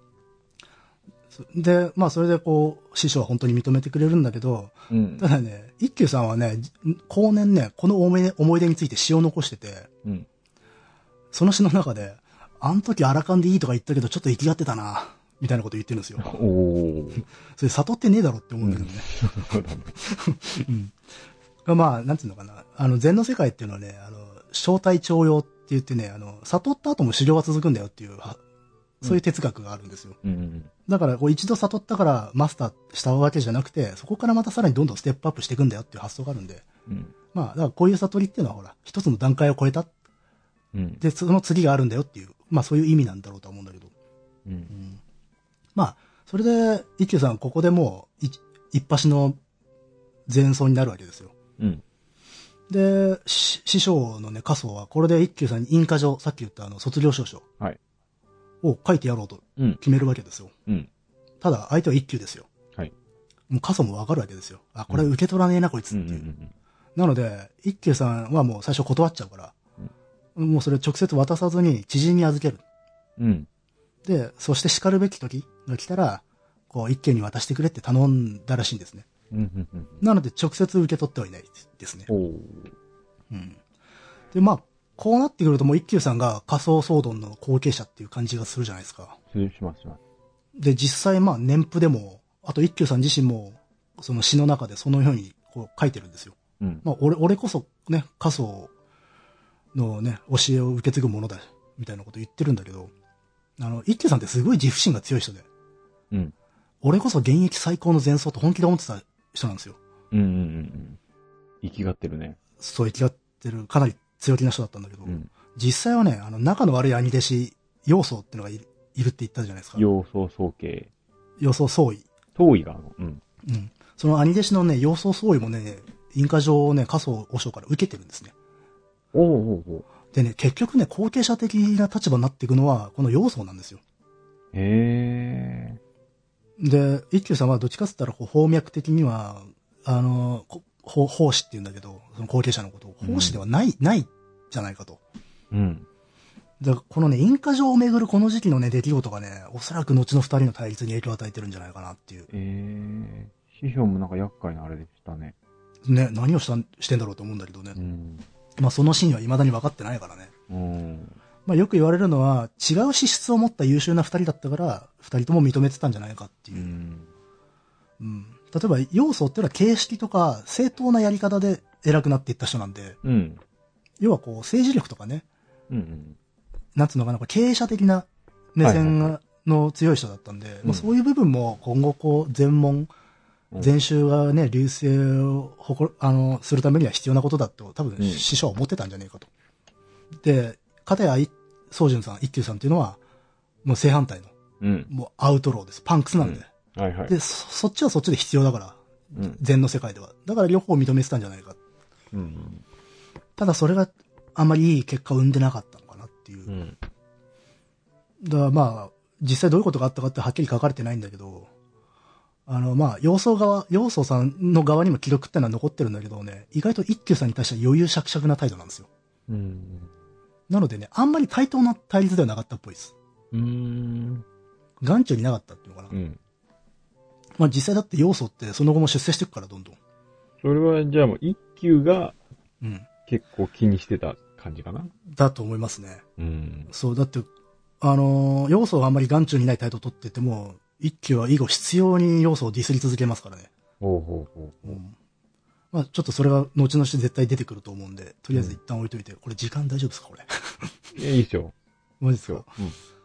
で、まあそれでこう、師匠は本当に認めてくれるんだけど、うん、ただね、一休さんはね、後年ね、この思い出、思い出について詩を残してて、うん、その詩の中で、あの時アラカンでいいとか言ったけど、ちょっと生きがってたな、みたいなこと言ってるんですよ。おそれ悟ってねえだろって思うんだけどね。そうだね。うん。まあ、なんていうのかな。あの、禅の世界っていうのはね、あの、正体徴用って言ってね、あの、悟った後も修行は続くんだよっていう、そういう哲学があるんですよ。うんうん、だから、こう一度悟ったからマスターしたわけじゃなくて、そこからまたさらにどんどんステップアップしていくんだよっていう発想があるんで、うん、まあ、だからこういう悟りっていうのはほら、一つの段階を超えた。うん、で、その次があるんだよっていう、まあそういう意味なんだろうと思うんだけど。うんうん、まあ、それで、一休さん、ここでもう、一発の前奏になるわけですよ。うん、で、師匠のね、家宗は、これで一休さんに印鑑状、さっき言ったあの、卒業証書。はい。を書いてやろうと決めるわけですよ。うん、ただ、相手は一休ですよ。はい。もう家宗もわかるわけですよ。あ、これ受け取らねえな、こいつっていう。なので、一休さんはもう最初断っちゃうから、うん、もうそれ直接渡さずに知人に預ける。うん。で、そして叱るべき時が来たら、こう、一休に渡してくれって頼んだらしいんですね。うん、なので、直接受け取ってはいないですね。おうん。で、まあ、こうなってくるともう一休さんが仮想騒動の後継者っていう感じがするじゃないですか。 しますします。 で、実際まあ年譜でも、あと一休さん自身も、その詩の中でそのようにこう書いてるんですよ。うん、まあ、俺、俺こそね、仮想のね、教えを受け継ぐものだ、みたいなこと言ってるんだけど、あの、一休さんってすごい自負心が強い人で。うん。俺こそ現役最高の前奏と本気で思ってた人なんですよ。うんうんうん。 生きがってるね。 そう、生きがってる、かなり強気な人だったんだけど、うん、実際はね、あの、仲の悪い兄弟子、要素ってのがいるいるって言ったじゃないですか。 要素総計。 要素総意。 総意があるの。うん。 うん。その兄弟子のね、要素総意もね、印鑑状をね、加宗和尚から受けてるんですね。おうおうおう。でね、結局ね、後継者的な立場になっていくのは、この要素なんですよ。へー。で、一休さんはどっちかって言ったら、こう、法脈的には、あの、法、法師って言うんだけど、その後継者のことを、法師ではない、うん、ないじゃないかと。うん。で、このね、印鑑状をめぐるこの時期のね、出来事がね、おそらく後の二人の対立に影響を与えてるんじゃないかなっていう。 えー、師匠もなんか厄介なあれでしたね。 ね、何をしたん、してんだろうと思うんだけどね。うん、まあそのシーンは未だに分かってないからね。うん、まあよく言われるのは、違う資質を持った優秀な二人だったから、二人とも認めてたんじゃないかっていう。うん。うん、例えば、要素っていうのは形式とか正当なやり方で偉くなっていった人なんで、うん、要はこう政治力とかね、うんうん、なんつうのかな、経営者的な目線の強い人だったんで、はいはいはい、まあ、そういう部分も今後こう全問、うん、禅宗がね、隆盛を誇る、あの、するためには必要なことだと多分師匠は思ってたんじゃねえかと。うん、で、かたや宗純さん、一休さんっていうのは、もう正反対の、うん、もうアウトローです。パンクスなんで。うん、はいはい。でそ、そっちはそっちで必要だから、うん、禅の世界では。だから両方認めてたんじゃないか。うん、ただそれがあんまりいい結果を生んでなかったのかなっていう。うん、だからまあ、実際どういうことがあったかってはっきり書かれてないんだけど、あのまあ、要素側、要素さんの側にも記録ってのは残ってるんだけどね、意外と一休さんに対しては余裕しゃくしゃくな態度なんですよ。うん、なのでね、あんまり対等な対立ではなかったっぽいです。うーん。眼中になかったっていうのかな。うん。まあ実際だって要素ってその後も出世していくからどんどん。 それはじゃあもう一休が、うん。結構気にしてた感じかな、 だと思いますね。うん。そう、だって、あのー、要素があんまり眼中にない態度を取ってても、一休は以後必要に要素をディスり続けますからね。ほうほうほうほう。うん。まあちょっとそれが後々絶対出てくると思うんで、とりあえず一旦置いといて、うん、これ時間大丈夫ですかこれ。 いや、いいですよ。 マジですか。うん。